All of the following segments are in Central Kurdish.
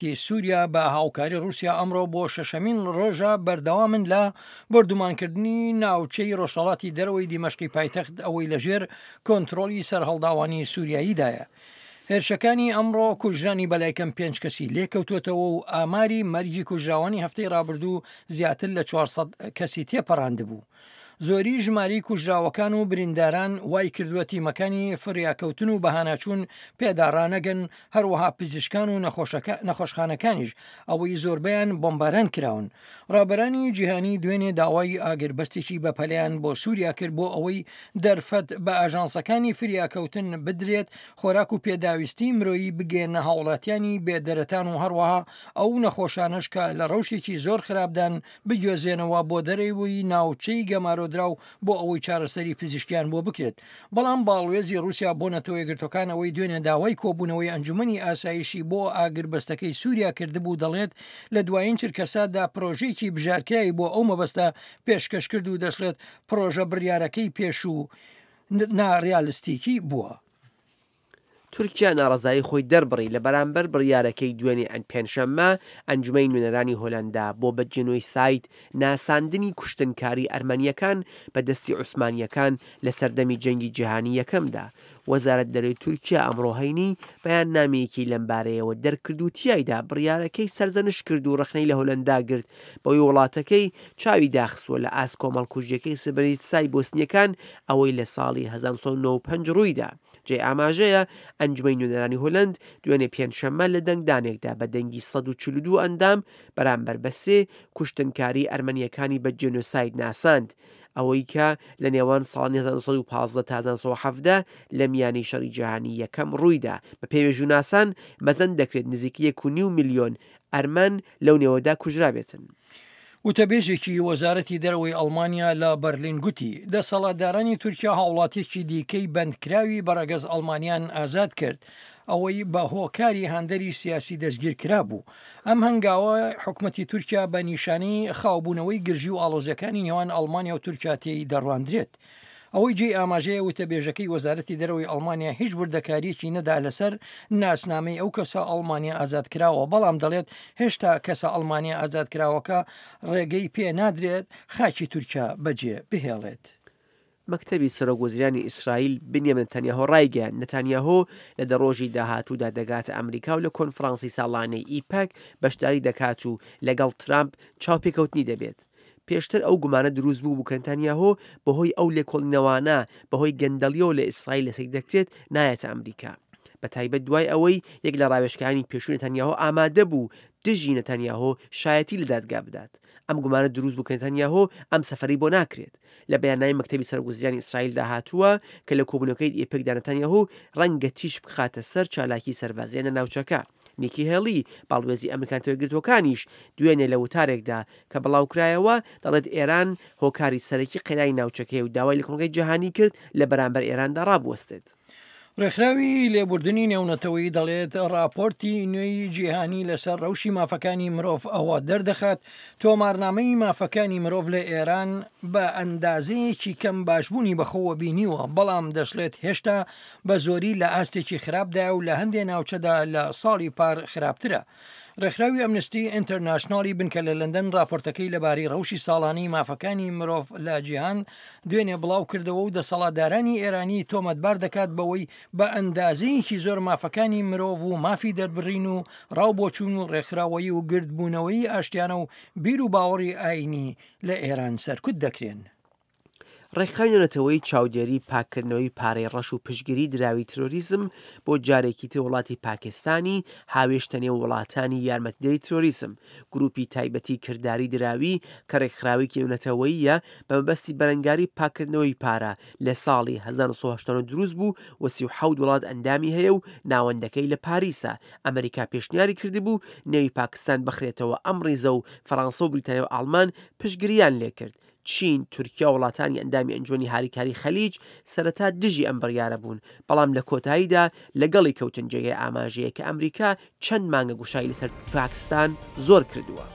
سووریا بە هاوکاری رووسیا ئەمڕۆ بۆ شەشەمین ڕۆژە بەردەوامن لە بەردومانکردنی ناوچەی ڕۆژهەڵاتی دەرەوەی دیمەشقی پایتەخت ئەوەی لەژێر کۆنتترۆلی سەرهەڵداوانی سووریاییدایە. هێرشەکانی ئەمڕۆ کوژرانی بەلایکەم 5 کەسی لێکەوتوێتەوە و ئاماری مەرجی کوژراوانی هەفتەی ڕابردوو زیاتر لە 400 کەسی تێپەڕاند بوو. زۆری ژماری کوژراوەکان و برینداران وای کردووە تیمەکانی فریاکەوتن و بەهاناچوون پێداڕانەگەن، هەروەها پزیشکان و نەخۆشخانەکانیش ئەوەی زۆربیان بۆمباران کراون. ڕابەرانی جیهانی دوێنێ داوای ئاگربەستێکی بەپەلیان بۆ سووریا کرد بۆ ئەوەی دەرفەت بە ئاژانسەکانی فریاکەوتن بدرێت، خۆراک و پێداویستی مرۆیی بگێنە هاوڵاتیانی بێدەرەتان و هەروەها ئەو نەخۆشانش کە لە ڕەوشێکی زۆر خراپدان بگوێزێنەوە بۆ دەرەوەی ناوچەی گەمارۆ دراو بۆ ئەوەی چارەسەری فزیشکیان بۆ بکرێت. بەڵام باڵێزی رووسیا بۆ نەتەوە یەکگرتوەکان ئەوەی دوێنێ داوای کۆبوونەوەی ئەنجومەنی ئاسایشی بۆ ئاگربەستەکەی سووریا کردبوو دەڵێت لە دوایین چرکەسادا پرۆژەیەکی بژارکرایی بۆ ئەو مەبەستە پێشکەش کرد و دەشڵێت پرۆژە بڕیارەکەی پێش و ناڕیالستیکی بووە. تورکیا ناڕزایی خۆی دەربڕی لە بەرامبەر بڕیارەکەی دوێنێ پێنجشەممە ئەنجومەی نوێنەرانی هۆلەندا بۆ بە جنۆیساید ناساندنی کوشتنکاری ئەرمەنیەکان بە دەستی عوسمانیەکان لە سەردەمی جەنگی جیهانی یەکەمدا. وەزارەت دەرەوەی تورکیا ئەمڕۆهینی بەیان نامەیەکی لەمبارەیەوە دەرکرد و تیایدا بڕیارەکەی سەرزەنش کرد و ڕخنەی لە هۆلەندا گرت بەوەی وڵاتەکەی چاوی داخسووە لە ئاست کۆمەڵکوژیەکەی سبەریتسای بۆسنیەکان ئەوەی لە ساڵی 1995 ڕوویدا. جێ ئاماژەیە ئەنجومەی نوێنەرانی هۆلەند دوێنێ پێنجشەممە لە دەنگدانێکدا بە دەنگی 142 ئەندام بەرامبەر بە 3 کوشتنکاری ئەرمەنیەکانی بە جێنۆساید ناساند، ئەوەی کە لە نێوان ساڵی 1915 تا 1970 لە میانەی شەڕی جیهانی یەکەم ڕوویدا. بە پێوێژوو ناسان مەزەند دەکرێت نزیکی 1.5 میلیۆن ئەرمەن لەو نێوەدا کوژرابێتن. وتەبێژێکی وەزارەتی دەرەوەی ئەڵمانیا لە بەرلین گوتی دەسەڵاتدارانی تورکیا هاوڵاتێکی دیکەی بەندکراوی بەڕەگەز ئەڵمانیان ئازاد کرد، ئەوەی بە هۆکاری هەندەری سیاسی دەستگیر کرا بوو. ئەم هەنگاوە حکومەتی تورکیا بە نیشانەی خاوبوونەوەی گرژی و ئاڵۆزیەکانی نێوان ئەڵمانیا و تورکیا تێی دەڕواندرێت. ئەوەی جێ ئاماژەیە وتەبێژەکەی وەزارەتی دەرەوەی ئەڵمانیا هیچ وردەکاریەکی نەدا لەسەر ناسنامەی ئەو کەسە ئەڵمانیا ئازادکراوە، بەڵام دەڵێت هێشتا کەسە ئەڵمانیا ئازادکراوەکە ڕێگەی پێ نادرێت خاکی تورکیا بەجێ بهێڵێت. مەکتەبی سەرۆکوەزیرانی ئیسرائیل بنیامین نەتانیاهۆ ڕایگەیاند نەتانیاهۆ لە دەڕۆژی داهاتوودا دەگاتە ئەمریکا و لە کۆنفرانسی ساڵانەی ئیپەک بەشداری دەکات و لەگەڵ ترامپ چاوپێکەوتنی دەبێت. پێشتر ئەو گومانە دروست بوو کە نەتانیاهۆ بەهۆی ئەو لێکۆڵینەوانە بەهۆی گەندەڵیەوە لە ئیسرائیل لەسەر دەکرێت نایەتە ئەمریکا. بە تایبەت دوای ئەوەی یەک لە ڕاوێژەکانی پێشووی نەتانیاهۆ ئامادە بوو دژی نەتانیاهۆ شایەتی لە دادگا بدات. ئەم گومانە دروست بوو کە نەتانیاهۆ ئەم سەفەری بۆ ناکرێت. لە بەیاننامەی مەکتەبی سەرۆکوەزیرانی ئیسرائیل داهاتووە کە لە کۆبوونەکەی ئیپەکدا نەتانیاهۆ ڕەنگە تیش بخاتە سەر چالاکی سەربازیانە ناوچەکە. نیکی هێڵی باڵوێزی ئەمریکان تەوەیەگرتوەکانیش دوێنێ لە وتارێکدا کە بڵاوکرایەوە دەڵێت ئێران هۆکاری سەرەکی قەیرانی ناوچەکەی و داوای لە کۆمەلگای جیهانی کرد لە بەرامبەر ئێراندا ڕابوەستێت. ڕێکخراوی لێبوردنی نێونەتەوەی دەڵێت راپۆرتی نوێی جیهانی لەسەر ڕەوشی مافەکانی مرۆڤ ئەوە دەردەخات تۆمارنامەی مافەکانی مرۆڤ لە ئێران بە ئەندازەیەکی کەم باشبوونی بەخۆوە بینیوە، بەڵام دەشڵێت هێشتا بە زۆری لە ئاستێکی خراپدا و لە هەندێک ناوچەدا لە ساڵی پار خراپترە. ڕێکخراوی ئەمنستی ئینتەرناشناڵی بنکە لە لەندەن راپۆرتەکەی لەبارەی ڕەوشی ساڵانەی مافەکانی مرۆڤ لە جیهان دوێنێ بڵاو کردەوە و دەسەڵاتدارانی ئێرانی تۆمەتبار دەکات بەوەی بە ئەندازەیەکی زۆر مافەکانی مرۆڤ و مافی دەربڕین و ڕاوبۆچوون و ڕێکخراوەیی و گردبوونەوەی ئاشتیانە و بیر و باوەڕی ئاینی لە ئێران سەرکوت دەکرێن. ڕێکخراوی چاودێری پاکردنەوەی پارەی ڕەش و پشگیری دراوی ترۆریزم بۆ جارێکی تر وڵاتی پاکستانی هاوێشتە نێو وڵاتانی یارمەتیدەری ترۆریزم، گروپی تایبەتی کردداری دراوی کە ڕێکخراوی نێونەتەوەییە بە مەبەستی بەرەنگاری پاکردنەوەی پارە لە ساڵی 1970 دروست بوو و 37 وڵات ئەندامی هەیە و ناوەندەکەی لە پاریسە. ئەمریکا پێشنیاری کردبوو نێوی پاکستان بخرێتەوە ئەم ڕیزە و فەڕەنسا و بریتانیا و ئاڵمان پشگیریان لێکرد. چین، تورکیا و وڵاتانی ئەندامی ئەنجومەنی هاریکاری خەلیج سەرەتا دژی ئەم بڕیارە بوون، بەڵام لە کۆتاییدا لەگەڵی کەوتن جێگەی ئاماژەیە کە ئەمریکا چەند مانگە گوشای لەسەر پاکستان زۆر کردووە.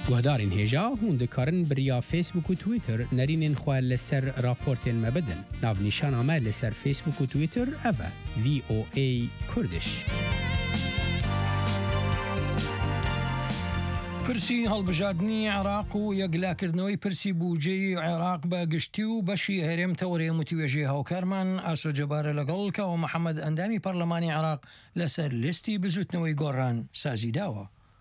گهدارین هێژا هون دکارن بریا فیسبوک و تویتر نرینین خواه لسر راپورتین مبدن ناونیشان آمد لسر فیسبوک و تویتر اوه VOA کردش. پرسی هەڵبژاردننی عێراق و یەکلاکردنەوەی پرسی بوجەی عێراق بە گشتی و بەشی هەرێم تەوەڕێ وتیوێژی هاوکارمان ئاسۆجەبارە لەگەڵ کەەوە محەممەد ئەندامی پەرلەمانی عێراق لەسەر لیستی بزوتنەوەی گۆڕان سازی داوە.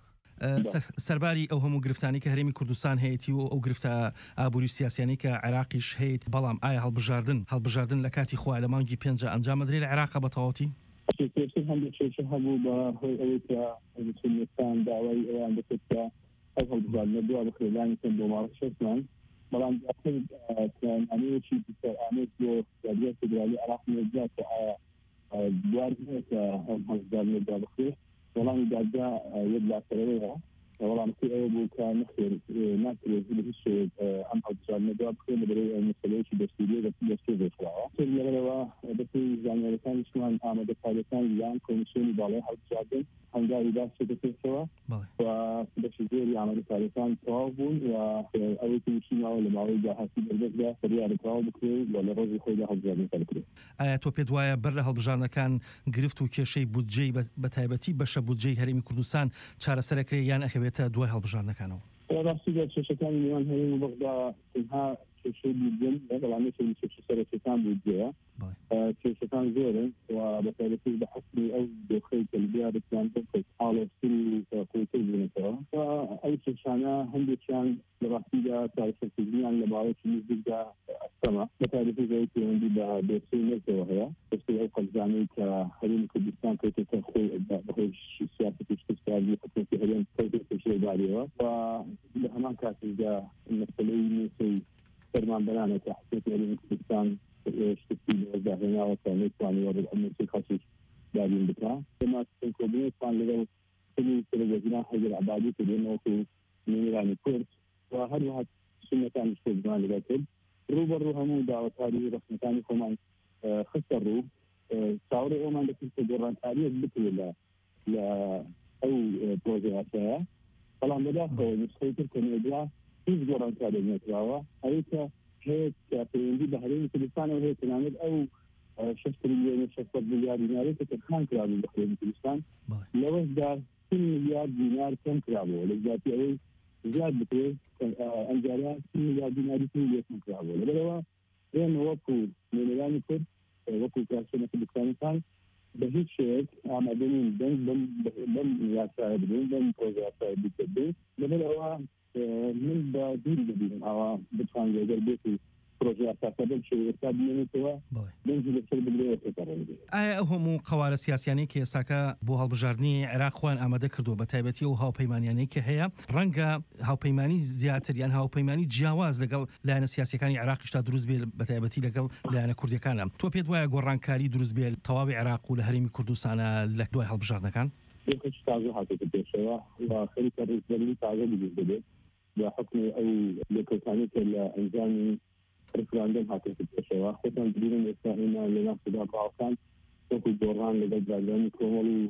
سەرباری ئەو هەموو گرفتانی کە هەرێمی کوردستان هەیەی و ئەو گرفتە ئابووری سیاسیانی کە عێراقیش هەیەیت بەڵام ئایا هەڵبژاردن لە کاتی خوا لە مانگی 5 ئەنجامەدرێت لە عێراق بە تەواوەتی؟ هەبوو بە هۆی ئەوەی کە کوردستان داوای ئەویان دەکرد کە ئەو هەڵبژاردنە دووە بەخێدانی کەم بۆ ماوەی 6 مانگ بەڵام ئەمەیەکی ئامێت بۆ یاریە فێدرالی عێراق نێجات کە ئایا دوار کە ئەم هەڵبژاردنە دا بخێت وەڵامی دادگا یەکلاکەرەوەیە وەڵامەکەی ئەوە بوو کە نەخێر ناکرێت لە هیچ شێوەیەک ئەم هەڵبژاردنە دا بخێت لەبەرەوەی مەسەلەیەکی دەستوریە دەستێ بێتراوە لەبەرەوە دەستی زانیاریەکانیشمان ئامادەکاریەکانی یان کۆمیسیۆنی باڵای هەڵبژاردن هەنگاوی داست دەکرێتەوە و بەشی زۆری ئامادەکاریەکان تەواو بوون و ئەوەی نووسینەوە لە ماوەی داهاتی دەربەسدا بڕیارە تەواو بکرێت و لە ڕۆژی خۆیدا هەڵبژاردنەکە بکرێت. ئایا تۆ پێت وایە بەر لە هەڵبژاردنەکان گرفت و کێشەی بودجەی بە تایبەتی بەشە بودجەی هەرێمی کوردستان چارەسەرەکرێ یان ئەکەوێتە دوای هەڵبژاردنەکانەوە؟ ڕاستی کێشەکانی میوان هەرێم و بەغدا تەنها کێشەی بودجەن بەڵام کێشە سەرەکیەکان بودجەیە کێشەکان زۆرن و بەتایبەتی بە حەسبی ئەو دۆخەی کە لەبیا دەتوان بکرێت حاڵەتری قوتر بنێتەوە و ئەو کێشانە هەندێکیان لە ڕاستیدا تاریخەکردنیان لە باوەکی نزیکدا ئەستەمە بەتایبەتی زەوی پەیوەندی بە دۆسەی نێتەوە هەیە دەستی ئەو قەرزانەی کە هەرێمی کوردستان کەوتێتە خۆی بەهۆی سیاسەتی اقتصادی حکومەتی هەرێم کەوتێتە شێداریەوە و لە هەمان کاتێکدا مەسەلەی نووسەی فەرمانبەرانە کە حکومەتی هەرێمی کوردستان شتی لەداهێناوە کە نێتوانی وەرد ئەمنیەتی خەڵکیش دابین بکا ئێمە کۆبوونەتان لەگەڵ وەزیران حەیدەر عەبادی کردێنەوە و نێرانی کورد و هەروەها سنەتانی شتێکمان لەگەڵ کرد ڕوبەڕوو هەموو داوەتاری ڕەسمیەکانی خۆمان خستە ڕوو چاوەڕێی ئەومان دەکرد کە گۆڕانکاریەک بکرێت لە ئەو پرۆژەیە بەڵام بەداخەوە نسخەی تر کە نێدرا هیچ گۆڕانکاریەک نەکراوە ئەوەی کە هەیە کە پەیوەندی بە هەرێمی کوردستانەوە هەیە تەنانەت ئەو 6 تریلیۆن 600 میلیارد دیناری کە تەرخان کرابوو بە هەرێمی کوردستان لەوەشدا 30 میلیارد دینار کەم کرابووە لە زیاتی ئەوەی زیاد بکرێت ئەنجاریان 30 میلیارد دیناری کەم کرابووە لەبەرەوە ئێمە وەکو نێرانی کورد وەکو کارشێنە کوردستانیتان بە هیچ شێوەیەک ئامادەنین بەم یاسایە بدەین بەم پرۆژە یاسایە بکردین لەبەرەوە من بە دووری دەبینم ئەوە بتوان لەگەر بێت و پرۆژە یاساکە بەم شێوەیە بمێنێتەوە بنجی لەسەر بگرێت پێکەڕێنێت. ئایا ئەو هەموو قەوارە سیاسیانی کە ئێستاکە بۆ هەڵبژاردننی عێراق خۆیان ئامادە کردووە بە تایبەتی و هاوپەیمانیانەی کە هەیە ڕەنگە هاوپەیمانی زیاتر یان هاوپەیمانی جیاواز لەگەڵ لایەنە سیاسیەکانی عێراقیشتا دروست بێت بە تایبەتی لەگەڵ لایەنە کوردیەکانە تۆ پێت وایە گۆڕانکاری دروست بێت تەواوی عێراق و لە هەرێمی کوردستانە لە دوای هەڵبژاردنەکان؟ تازە هاتێتە پێشەوە و خەریکە ڕێزبەرنی تازە دروست دەبێت بە حکمی ئەو لێکۆتانی کە لە ئەنجامی ڕفراندەم هاتێتە پێشەوە خۆتان ببینن ئێستا هێنا لە ناو سەداپاوەکان وەکو گۆڕان لەگەڵ دادگانی کۆمەڵ و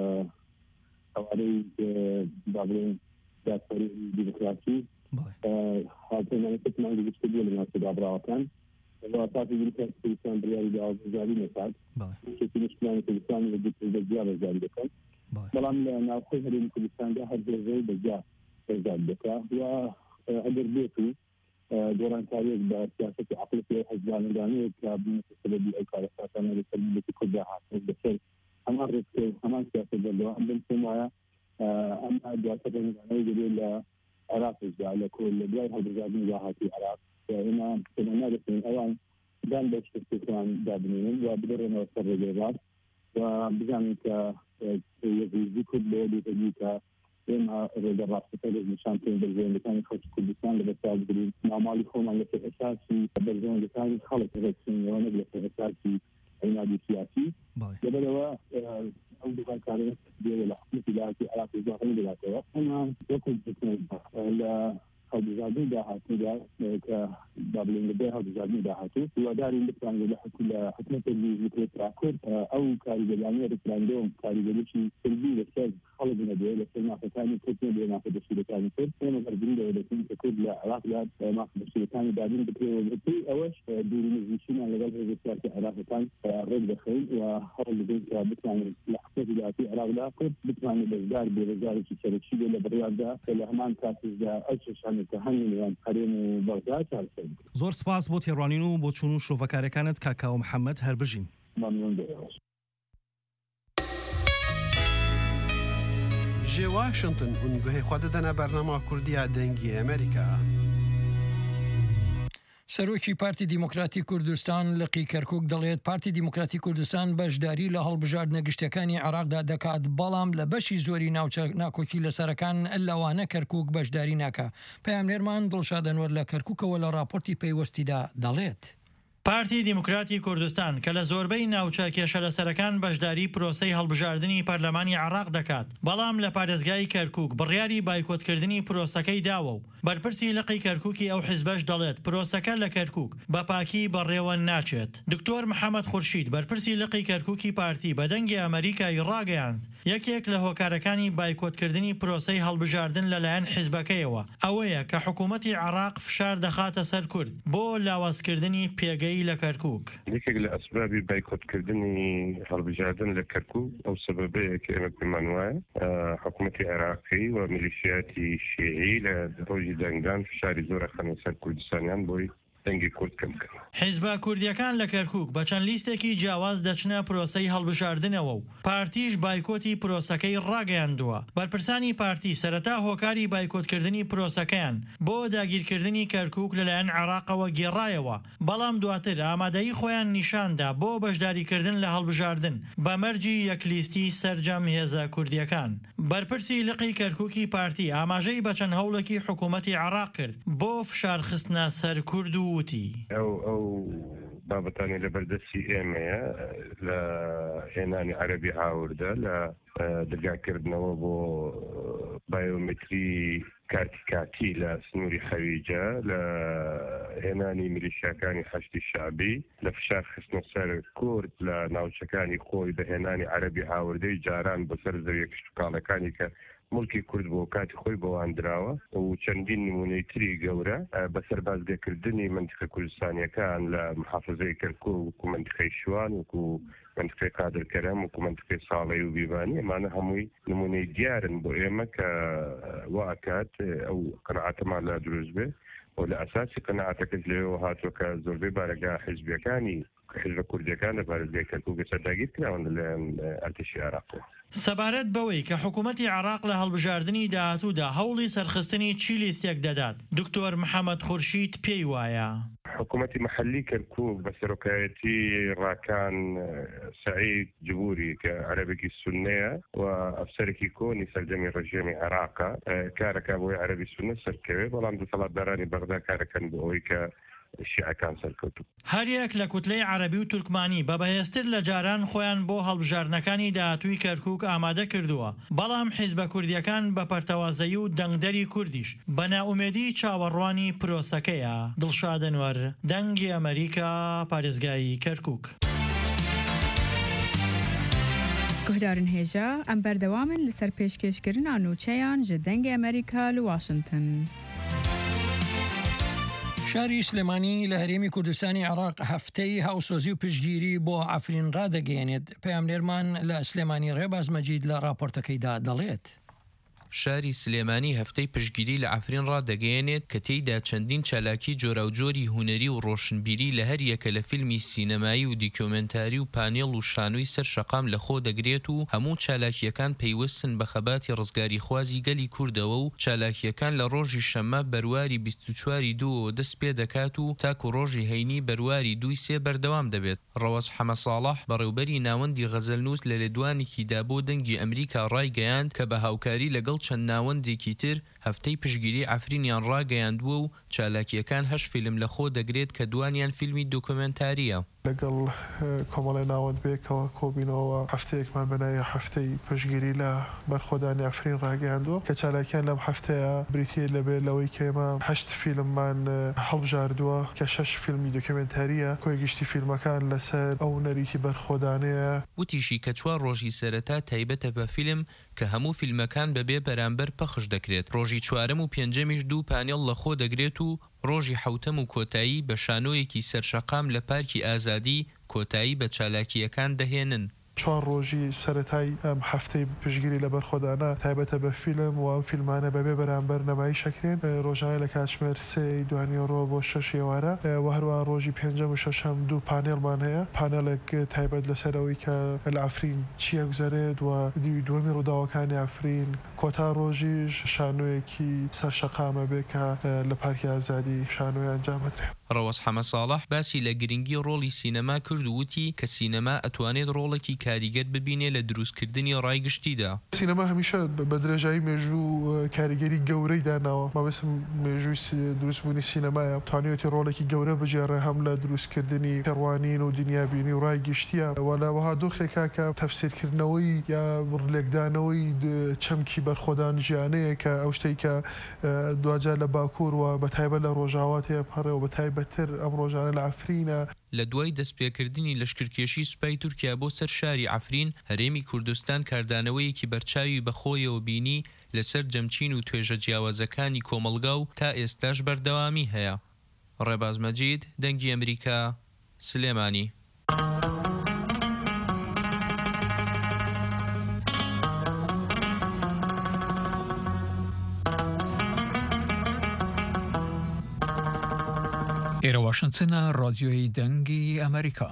ئەوارەی دابڵێن دادپەروەری دیموکراسی هاتێنانەکەتمان گەشتە بووە لە ناو سەدابراوەکان وڵاتاتی دیموکراسی کوردستان بڕیاری داوازداری نەکات شێتی مشکلانی کوردستان لە دەستیا بەزاری دەکەن بەڵام لە ناوخۆی هەرێمی کوردستاندا هەر دۆزەی بەجیا بەزاری دەکات و ئەگەر بێت و گۆڕانکاریەک بە سیاسەتی عەقڵەتی حەزبانەدانەیەک کە بوونەتە سەبەبی ئەو کارەساتانە لەسەر میلەتی کورددا هاتن بەسەر هەمان ڕێزکە هەمان سیاسەت بەردەوام بن پێم وایە ئەمە دواتر ڕێنمانەی دەبێت لە عێراقیشدا لە دوای هەڵبژاردننی داهاتی عێراق ئێمە تەنها دەکەین ئەوان دان بە شتێکان دابنێنن و بدەڕێنەوە سەر ڕێگەی ڕاست و بزانین کە یەکێکی کورد بەوە دێتەبی کە ئێمە ڕێگە ڕاستەکە لە نیشان پێین بەرژێندەکانی خەڵکی کوردستان لە بەرچاو بگرین ماماڵی خۆمان لەسەر ئەساسی بەرژێندەکانی خەڵک ڕێکچینەوە نەک لەسەر ئەساسی عینادی سیاسی لەبەرەوە ئەو دوکان کارێک دێوە لە حکومەتی داهاتی عێراقی زاخەی دەداتەوە ئەمە وەکو لە هەڵبژاردننی داهاتوودا کە دابلین لەبێ هەڵبژاردننی داهاتوو هیوادارین بتوانین لە حکومەتی كردي تراكور أو كاريجرانية ريفراندوم كاريجريشي سلبي لسر خلق نبيه لسر نافتاني كتنه بيه نافد السلطاني كرد هنا غربين دولتين تكرد لعراق لاد نافد السلطاني دادين بكري وغربي أوش دوري نزيشينا لغاية الرسالة عراقتان غير دخل وحول بينك بتمعني لحظة ذاتي عراق لا كرد بتمعني بزدار برزاري تشاركشي دولة برياض دا الأهمان كاسز دا أجش عن التهني وان قريم بغداد عالسين زۆر سپاس بۆ تێڕوانین و بۆ چوون و شۆڤەکارەکانت کاکاو محەممەد هەربژین. ممنون بێت. جێ واشنگتن هونگوهی خوا دەدەنە بەرنامە کوردیە دەنگی ئەمریکا. سەرۆکی پارتی دیموکراتی کوردستان لقی کەرکوک دەڵێت پارتی دیموکراتی کوردستان بەشداری لە هەڵبژاردنە گشتەکانی عێراقدا دەکات بەڵام لە بەشی زۆری ناکۆکی لەسەرەکان لەوانە کەرکوک بەشداری ناکە. پەیامنێرمان دڵشاد ئەنوەر لە کەرکوکەوە لە راپۆرتی پەیوەستیدا دەڵێت. پارتی دیموکراتی کوردستان کە لە زۆربەی ناوچە کێشە لەسەرەکان بەشداری پرۆسەی هەڵبژاردننی پەرلەمانی عێراق دەکات بەڵام لە پارێزگای کەرکوک بڕیاری بایکۆتکردنی پرۆسەکەی داوە و بەرپرسی لقی کەرکووکی ئەو حیزبەش دەڵێت پرۆسەکە لە کەرکوک بە پاکی بەڕێوە ناچێت. دکتۆر محەممەد خورشید بەرپرسی لقی کەرکووکی پارتی بە دەنگی ئەمریکای ڕاگەیاند یەکێک لە هۆکارەکانی بایکۆتکردنی پرۆسەی هەڵبژاردن لەلایەن حیزبەکەیەوە ئەوەیە کە حکوومەتی عێراق فشار دەخاتە سەر کورد بۆ لاوازکردنی پێگەی لە کەرکوک. یەکێک لە ئەسبابی بایکۆتکردنی هەڵبژاردن لە کەرکوک ئەو سەبەبەیە کە ئێمە پێمان وایە حکوومەتی عێراقی و میلیشیاتی شیعی لە ڕۆژی دەنگدان فشاری زۆرە خەنە سەر کوردستانیان بۆی دەنگی کورد کەمکەن. حیزبە کوردیەکان لە کەرکوک بە چەند لیستێکی جیاواز دەچنە پرۆسەی هەڵبژاردنەوە و پارتیش بایکۆتی پرۆسەکەی ڕاگەیاندووە. بەرپرسانی پارتی سەرەتا هۆکاری بایکۆتکردنی پرۆسەکەیان بۆ داگیرکردنی کەرکوک لەلایەن عێراقەوە گێڕایەوە بەڵام دواتر ئامادەیی خۆیان نیشاندا بۆ بەشداریکردن لە هەڵبژاردن بە مەرجی یەکلیستی سەرجەم هێزە کوردیەکان. بەرپرسی لقی کەرکووکی پارتی ئاماژەی بە چەند هەوڵێکی حکوومەتی عێراق کرد بۆ فشارخستنە سەر کورد و وتی. ئەو بابەتانی لە بەردەستی ئێمەیە لە هێنانی عەرەبی هاوردە لە دەرگاکردنەوە بۆ بایۆمتری کاتی لە سنووری خەویجە لە هێنانی میلیشیاکانی حەشتی شعبی لە فشار خستنە سەر کورد لە ناوچەکانی خۆی بە هێنانی عەرەبی هاوردەی جاران بەسەر زەویە کشتتوکاڵەکانی کە ملکی کورد بۆ کاتی خۆی بەواندراوە و چەندین نمونەی تری گەورە بەسەر بازگەکردنی منتیقە کوردستانیەکان لە محافزەی کەرکوک و منتیقەی شوان وکو منتیقەی قادرکەرەم وکو منتیقەی ساڵەی و بیبانی ئەمانە هەمووی نمونەی دیارن بۆ ئێمە کە واکات ئەو قەنەعەتەمان لا دروست بێ و لە ئەساسی قەنەعەتەکەت لێەوە هاتووە کە زۆربەی بارەگا حیزبیەکانی حیزبە کوردیەکان لە پارێزگای کەرکوک سەرداگیر کراون لەلایەن ئەرتشی عێراقەوە. سەبارەت بەوەی کە حکوومەتی عێراق لە هەڵبژاردننی داهاتوودا هەوڵی سەرخستنی چی لیستێک دەدات دکتۆر محەممەد خورشید پێی وایە. حکوومەتی محلی کەرکوک بە سەرۆکایەتی ڕاکان سعید جبوری کە عەرەبێکی سوننەیە و ئەفسەرێکی کۆنی سەرجەمی ڕژێمی عێراقە کارەکە بۆی عەرەبی سوننە سەرکەوێ بەڵام دەسەڵاتدارانی بەغدا کارەکەن بۆ ئەوەی کە شیعەکان سەرکەوتوو. هەریەک لە کوتلەی عەرەبی و تورکمانی بە بەهێزتر لە جاران خۆیان بۆ هەڵبژاردنەکانی داهاتووی کەرکوک ئامادە کردووە بەڵام حیزبە کوردیەکان بە پەرتەوازەیی و دەنگدەری کوردیش بە ناومێدی چاوەڕوانی پرۆسەکەیە. دڵشاد ئەنوەر دەنگی ئەمریکا پارێزگای کەرکوک. گهدارن هێژە ئەم بەردەوامن لەسەر پێشکەشکردنا نوچەیان ji دەنگی ئەمریکا لە واشنگتن. شاری سلێمانی لە هەرێمی کوردستانی عێراق هەفتەی هاوسۆزی و پشتگیری بۆ ئەفرین ڕادەگەیەنێت. پەیامنێرمان لە سلێمانی ڕێباز مەجید لە راپۆرتەکەیدا دەڵێت. شاری سلێمانی هەفتەی پشتگیری لە ئەفرین ڕادەگەیەنێت کە تێیدا چەندین چالاکی جۆرە و جۆری هونەری و ڕۆشنبیری لە هەر یەکە لە فیلمی سینەمایی و دیکۆمنتاری و پانێڵ و شانووی سەر شەقام لە خۆ دەگرێت و هەموو چالاکیەکان پەیوەستن بە خەباتی ڕزگاری خوازی گەلی کوردەوە و چالاکیەکان لە ڕۆژی شەمە بەرواری 24 دووەوە دەست پێ دەکات و تاکو ڕۆژی هەینی بەرواری 2 بەردەوام دەبێت. ڕەوەز حەمە ساڵح بەڕێوبەری ناوەندی غەزەلنووس لە لێدوانێکیدا بۆ دەنگی ئەمریکا ڕایگەیاند کە بە هاوکاری لەگەڵ چەند ناوەندێکی تر هەفتەی پشتگیری ئەفرینیان ڕاگەیاندووە و چالاکیەکان 8 فیلم لە خۆ دەگرێت کە دوانیان فیلمی دۆکۆمنتاریە. لەگەڵ کۆمەڵی ناوەند بێکەوە کۆبینەوە هەفتەیەکمان بەنایە هەفتەی پشگیری لە بەرخۆدانی ئەفرین ڕاگەیاندووە کە چالاکیان لەم هەفتەیە بریتیە لەبێت لەوەی کە ئێمە 8 فیلممان هەڵبژاردووە کە 6 فیلمی دۆکیومنتاریە کۆی گشتی فیلمەکان لەسەر ئەو نەریتی بەرخۆدانەیە. وتیشی کە 4 ڕۆژی سەرەتا تایبەتە بە فیلم کە هەموو فیلمەکان بەبێ بەرامبەر پەخش دەکرێت. ڕۆژی 4م و 5میش 2 پانێڵ لەخۆ دەگرێت و ڕۆژی 7م و کۆتایی بە شانۆیەکی سەرشەقام لە پارکی ئازادی کۆتایی بە چالاکیەکان دەهێنن. 4 ڕۆژی سەرەتای ئەم هەفتەی پشگیری لە بەرخۆدانە تایبەتە بە فیلم و ئەم فیلمانە بەبێ بەرامبەر نەمایی شەکرێن ڕۆژانە لە کاتژمێر 3 دوانیۆڕۆ بۆ 6 ئێوارە و هەروە ڕۆژی 5 و 6 2 پانێڵمان هەیە پانێڵێک تایبەت لەسەرەوەی کە لە ئەفرین چیە گوزارێت و دومی ڕووداوەکانی ئەفرین کۆتا ڕۆژیش شانۆیەکی سەرشەقامە بێ کە لە پارکی ئازادی شانۆی ئەنجامەدرێ. ڕەوەز حەمە ساڵح باسی لە گرنگی ڕۆڵی سینەما کرد و وتی کە سینەما ئەتوانێت ڕۆڵێکی کاریگەر ببینێ لە دروستکردنی ڕایگشتیدا. سینەما هەمیشە بە درێژایی مێژوو کاریگەری گەورەی داناوە مەبەستم مێژووی دروستبوونی سینەمایە توانێتی ڕۆڵێکی گەورە بجێڕێ هەم لە دروستکردنی پێڕوانین و دنیابینی و ڕایگشتیە وەلاوەها دۆخێکا کە تەفسیرکردنەوەی یا ڕلێکدانەوەی چەمکی بەرخۆدان ژیانەیە کە ئەو شتەی کە دوجار لە باکوور و بەتایبەت لە ڕۆژاوات هەیە پەڕێ و بەتایبەتتر ئەم ڕۆژانە لە ئەفرینە. لە دوای دەستپێکردنی لەشکرکێشی سوپای تورکیا بۆ سەر شاری ئەفرین هەرێمی کوردستان کاردانەوەیەکی بەرچاوی بەخۆیەوە بینی لەسەر جەمچین و توێژە جیاوازەکانی کۆمەلگا و تا ئێستاش بەردەوامی هەیە. ڕێباز مەجید دەنگی ئەمریکا سلێمانی. ئێرە واشنگتنە ڕادیۆی دەنگی ئەمریکا.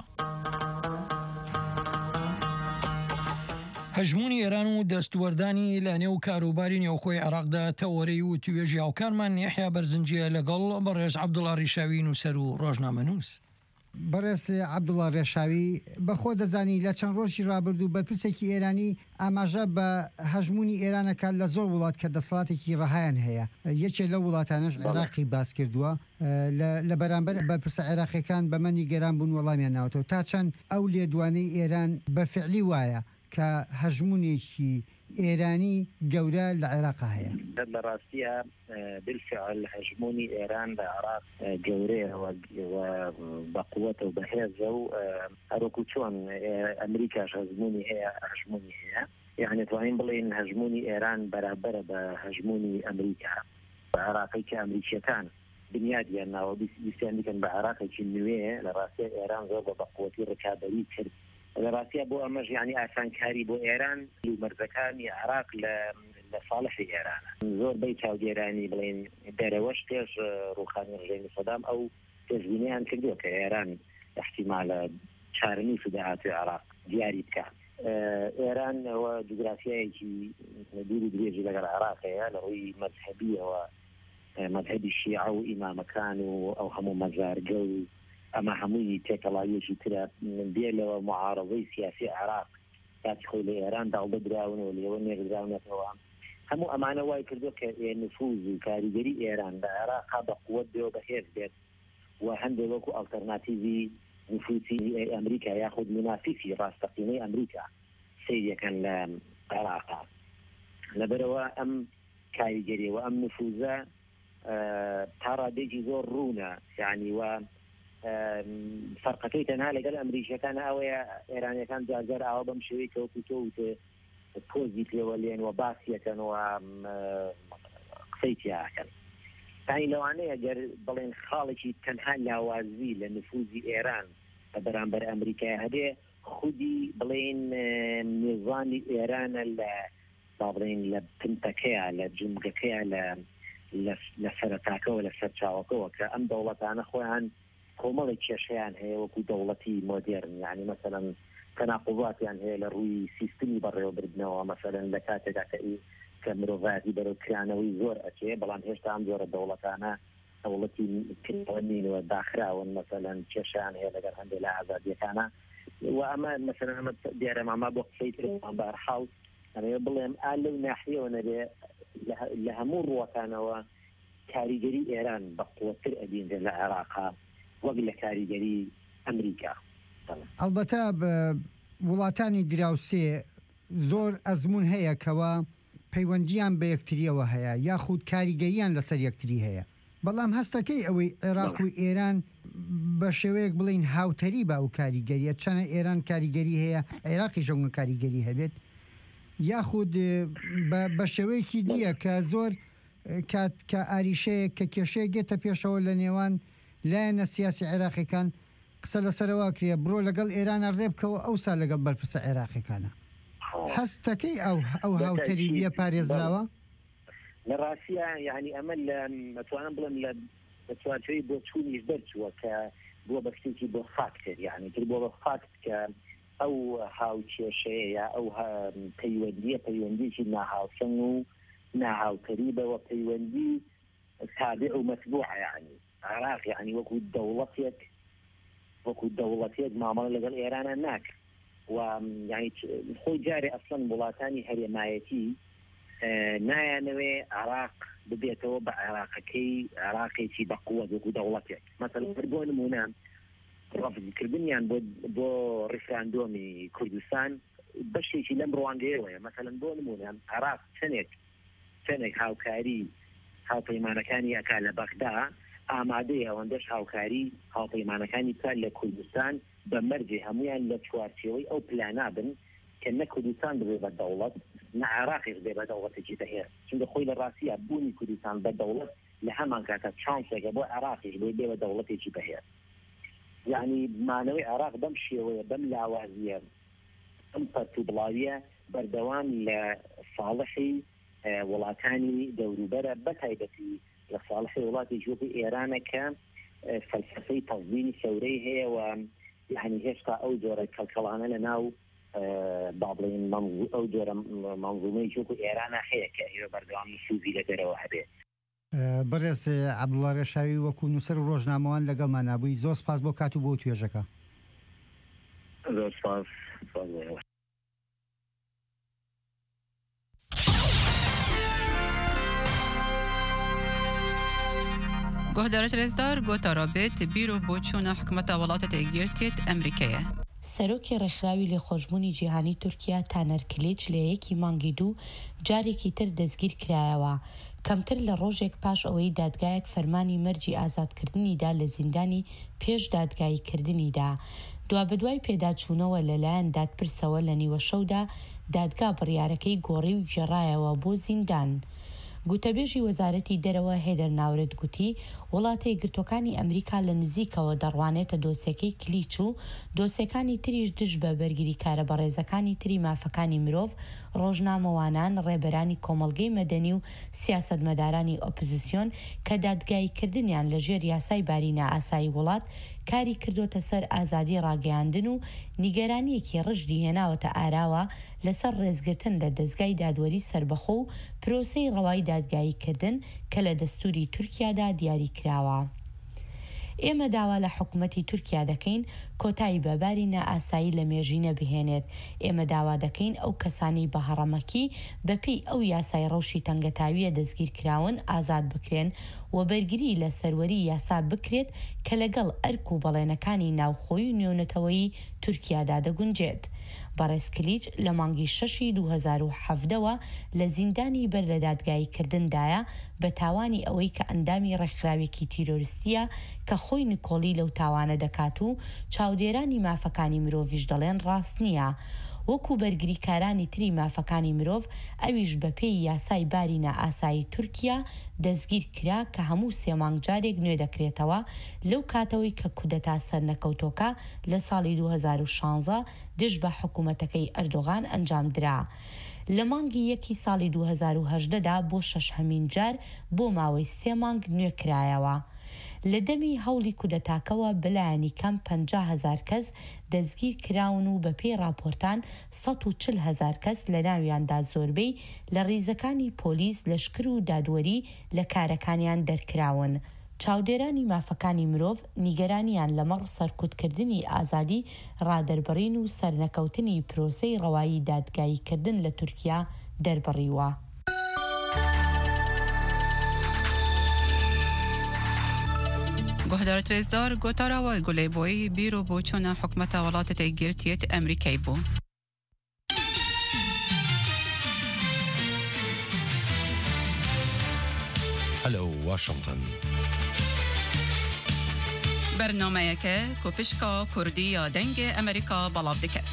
هەژمونی ئێران و دەستوەردانی لە نێو کاروباری نێوخۆی عێراقدا تەوەرەی و توێژی هاوکارمان یەحیا بەرزنجیە لەگەڵ بەڕێز عەبدوڵڵا ڕیشاوی نووسەر و ڕۆژنامەنووس. بەڕێز عەبدوڵڵا ڕێشاوی بەخۆ دەزانی لە چەند ڕۆژی ڕابردوو بەرپرسێکی ئێرانی ئاماژە بە هەژمونی ئێرانەکە لە زۆر وڵات کە دەسەڵاتێکی ڕەهایان هەیە یەکێک لە وڵاتانش عێراقی باس کردووە لە بەرامبەر بەرپرسە عێراقیەکان بەمەنی گەران بوون وەڵامیان ناوەتەوە تا چەند ئەو لێدوانەی ئێران بەفعلی وایە کە هەژمونێکی ئێرانی گەورە لە عێراق هەیە. لە ڕاستیە بالفعل هەژمونی ئێران لە عێراق گەورەیە و بەقووەتە و بەهێزە و هەروەکو چۆن ئەمریکاش هەژمونی هەیە یعنی توانین بڵێن هەژمونی ئێران بەرابەرە بە هەژمونی ئەمریکا بە عێراقی کە ئەمریکیەکان بنیادیان ناوە بیستیان دیکەن بە عێراقێکی نوێ لە ڕاستیە ئێران زۆر بە بەقووەتی ڕکابەری کرد لە ڕاستیە بۆ ئەمەش یعنی ئاسانکاری بۆ ئێران و مەرزەکانی عێراق لە صالحی ئێرانە زۆربەی چاودێرانی بڵێن دەرەوەش پێش ڕووخانی ڕژێمی سەدام ئەو پێشبینیان کردووە کە ئێران احتیمالە چارەنی فداهاتی عێراق دیاری بکات. ئێران ئەوە جوگرافیایەکی دوور و درێژی لەگەڵ عێراقەیە لە ڕووی مەذهبیەوە مەذهبی شیعە و ئیمامەکان و ئەو هەموو مەزارگە و ئەمە هەمووی تێکەڵاویەکی ترە بێ لەوە معارەضەی سیاسی عێراق کاتی خۆی لە ئێران داڵبدراونەوە لێوە نێردراونەتەوە هەموو ئەمانە وای کردو کە نفوذ و کاریگەری ئێران لە عێراقا بە قووەت بێەوە بەهێز بێت و هەندێک وەکو ئالتەرناتیڤی نفوذی ئەمریکا یاخود منافیسی ڕاستەقینەی ئەمریکا سیرەکەن لە عێراقا لەبەرەوە ئەم کاریگەری و ئەم نفوذە تا ڕادێکی زۆر ڕوونە یعنی وە فەرقەکەی تەنها لەگەڵ ئەمریکیەکانە ئەوەیە ئێرانیەکان جارجار ئاوا بەم شێوەی کەوتوتە پۆزی پێوە لێن و باسیەکەنەوە قسەی تیاکەن تانی لەوانەیە گەر بڵێن خاڵێکی تەنها لاوازی لە نفوذی ئێران بە بەرامبەر ئەمریکای هەبێ خودی بڵێن نێزانی ئێرانە با بڵێن لە پنتەکەیە لە جنگەکەیە لە سەرەتاکەوە لە سەرچاوەکەوە کە ئەم دەوڵەتانە خۆیان کۆمەڵی کێشەیان هەیە وەکو دەوڵەتی مۆدێرن یعنی مەسەلەن تەناقوباتیان هەیە لە ڕووی سیستمی بەڕێوەبردنەوە مەسەلەن لە کاتێکدا کە مرۆڤاتی بەرەوکرانەوەی زۆر ئەچێ بەڵام هێشتا ئەم جۆرە دەوڵەتانە دەوڵەتی نینەوە داخراون مەسەلەن کێشیان هەیە لەگەر هەندێک لە ئازادیەکانە و ئەمە مەسەلەن ئەمە دیارە ماما بۆ قسەی ترم بەرحاڵ ئەمێ بڵێم ئا لەو ناحیەوە نەبێ لە هەموو ڕوەکانەوە کاریگەری ئێران بە قووەتر ئەبینرێت لە عێراقا وەک لە کاریگەری ئەمریکا ئەلبەتە وڵاتانی دراوسێ زۆر ئەزمون هەیە کەوە پەیوەندیان بە یەکتریەوە هەیە یاخود کاریگەریان لەسەر یەکتری هەیە بەڵام هەستەکەی ئەوەی عێراق و ئێران بە شێوەیەک بڵین هاوتەری بە ئەو کاریگەریە چەنە ئێران کاریگەری هەیە عێراقی ژەنگە کاریگەری هەبێت یاخود بە شێوەیەکی دیە کە زۆر کات کە ئاریشەیە کە کێشەیە گێتە پێشەوە لە نێوان لایەنە سیاسی عێراقیەکان قسە لەسەرەوە کرێ بڕۆ لەگەڵ ئێرانە ڕێبکەوە ئەوسا لەگەڵ بەرپرسە عێراقیەکانە هەستەکەی ئەو هاوتەری بیە پارێزراوە لە ڕاستیە یعنی ئەمە لە مەتوانم بڵم لە چوارچەوەی بۆ چوونیش دەرچووە کە بۆ بە شتێکی بۆ فاکتر یعنی تر بۆ بە فاکت کە ئەو هاوکێشەیە یا ئەو پەیوەندیەکی ناهاوسەنگ و ناهاوتەری بەوە پەیوەندی تابع و مەتبوع یعنی عێراق یعنی وەکو دەوڵەتێک مامەڵە لەگەڵ ئێرانە ناکرد و یعنی خۆی جارێ ئەسڵەن وڵاتانی هەرێمایەتی نایانەوێ عێراق ببێتەوە بە عێراقێکی بەقووە وەکو دەوڵەتێک مەسەڵەن بۆ نمونە ڕەفزکردنیان بۆ ڕیفراندۆمی کوردستان بەشێکی لەم ڕوانگەیەوەیە مەسەڵەن بۆ نمونە عێراق چەندێک هاوپەیمانەکانی ئەکا لە بەغدا ئامادەیە ئەوەندەش هاوپەیمانەکانی بکات لە کوردستان بە مەرجێ هەمویان لە چوارچێوەی ئەو پلانا بن کە نە کوردستان ببێ بە دەوڵەت نە عێراقیش بێ بە دەوڵەتێکی بەهێز چونکە خۆی لە ڕاستیە بوونی کوردستان بە دەوڵەت لە هەمان کاتە چانسێکە بۆ عێراقیش بێ بە دەوڵەتێکی بەهێز یعنی مانەوەی عێراق بەم شێوەیە بەم لاوازیە ئەم پەرتو بڵاویە بەردەوام لە ساڵحی وڵاتانی دەوروبەرە بەتایبەتی لە ساڵحی وڵاتی وەکو ئێرانە کە فەلسەفەی تەنظیمی سەورەی هەیە و یعنی هێشتا ئەو جۆرە کەڵکەڵانە لە ناو با بڵێن ئەو جۆرە مەنظومەی وەکو ئێرانە هەیە کە ئێوە بەردەوامی سوودی لە دەرەوە هەبێت بەڕێز عەبدوڵڵا ڕێشاوی وەکو نووسەر و ڕۆژنامەوان لەگەڵمان نابووی زۆر سپاس بۆ کات و بۆ توێژەکە زۆر سپاس گۆهدارە رێزدار گۆتا رابێت بیرۆ بۆ چوونە حکومەتە وڵاتە تێگیرتێت ئەمریکایە سەرۆکی ڕێکخراوی لێخۆشبوونی جیهانی تورکیا تانەر کلیچ لە یەکی مانگی دوو جارێکی تر دەستگیر کرایەوە کەمتر لە ڕۆژێک پاش ئەوەی دادگایەک فەرمانی مەرجی ئازادکردنیدا لە زیندانی پێش دادگاییکردنیدا دوای پێداچوونەوە لەلایەن دادپرسەوە لە نیوە شەودا دادگا بڕیارەکەی گۆڕی و گێڕایەوە بۆ زیندان گوتەبێژی وەزارەتی دەرەوە هێدەر ناورد گوتی وڵاتە یەکگرتووەکانی ئەمریکا لە نزیکەوە دەڕوانێتە دۆسیەکەی کلیچ و دۆسیەکانی تریش دژ بە بەرگری کارە بەڕێزەکانی تری مافەکانی مرۆڤ ڕۆژنامەوانان ڕێبەرانی کۆمەڵگەی مەدەنی و سیاسەتمەدارانی ئۆپۆزیسیۆن کە دادگاییکردنیان لە ژێر یاسای بارینە ئاسایی وڵات کاری کردوتە سەر ئازادی ڕاگەیاندن و نیگەرانیەکی ڕژدی هێناوەتە ئاراوە لەسەر ڕێزگرتن لە دەستگای دادوەری سربەخۆ و پرۆسەی ڕەوای دادگاییکردن کە لە دەستوری تورکیادا دیاری کراوە. ئێمە داوا لە حکوومەتی تورکیا دەکەین کۆتایی بەبارینە ئاسایی لە مێژینە بهێنێت. ئێمە داوا دەکەین ئەو کەسانی بە هەڕەمەکی بەپێی ئەو یاسای ڕەوشی تەنگەتاویە دەستگیرکراون ئازاد بکرێن و بەرگری لە سەروەری یاسا بکرێت کە لەگەڵ ئەرک و بەڵێنەکانی ناوخۆی و نێونەتەوەیی تورکیادا دەگونجێت. بەڕێز کلیچ لە مانگی 6 2017ەوە لە زیندانی بەر لە دادگاییکردندایە بە تاوانی ئەوەی کە ئەندامی ڕێکخراوێکی تیرۆریستیە کە خۆی نکۆڵی لەو تاوانە دەکات و چاودێرانی مافەکانی مرۆڤیش دەڵێن ڕاست نییە. وەکو بەرگریکارانی تری مافەکانی مرۆڤ ئەویش بەپێی یاسای بارینە ئاسایی تورکیا دەستگیر کرا کە هەموو 3 مانگ جارێک نوێ دەکرێتەوە لەو کاتەوەی کە کودەتا سەرنەکەوتۆکە لە ساڵی 2016 دژ بە حکوومەتەکەی ئەردۆغان ئەنجامدرا. لە مانگی 1 ساڵی 2018دا بۆ 6هەمین جار بۆ ماوەی 3 مانگ نوێ کرایەوە. لە دەمی هەوڵی کودەتاکەوە بەلایەنی کەم 50,000 کەس دەستگیر کراون و بەپێی راپۆرتان 140,000 کەس لە ناویاندا زۆربەی لە ڕیزەکانی پۆلیس لەشکر و دادوەری لە کارەکانیان دەرکراون. چاودێرانی مافەکانی مرۆڤ نیگەرانیان لەمەڕ سەرکوتکردنی ئازادی ڕادەربڕین و سەرنەکەوتنی پرۆسەی ڕەوایی دادگاییکردن لە تورکیا دەربڕیوە. گهدار ترزدار گوتارا و گلی بوی بیرو بوچون حکمت ولایت ایالات امریکایی بو. هلو واشنطن. برنامه که کوپشکا کردی یا دنگ امریکا بلاو دکت.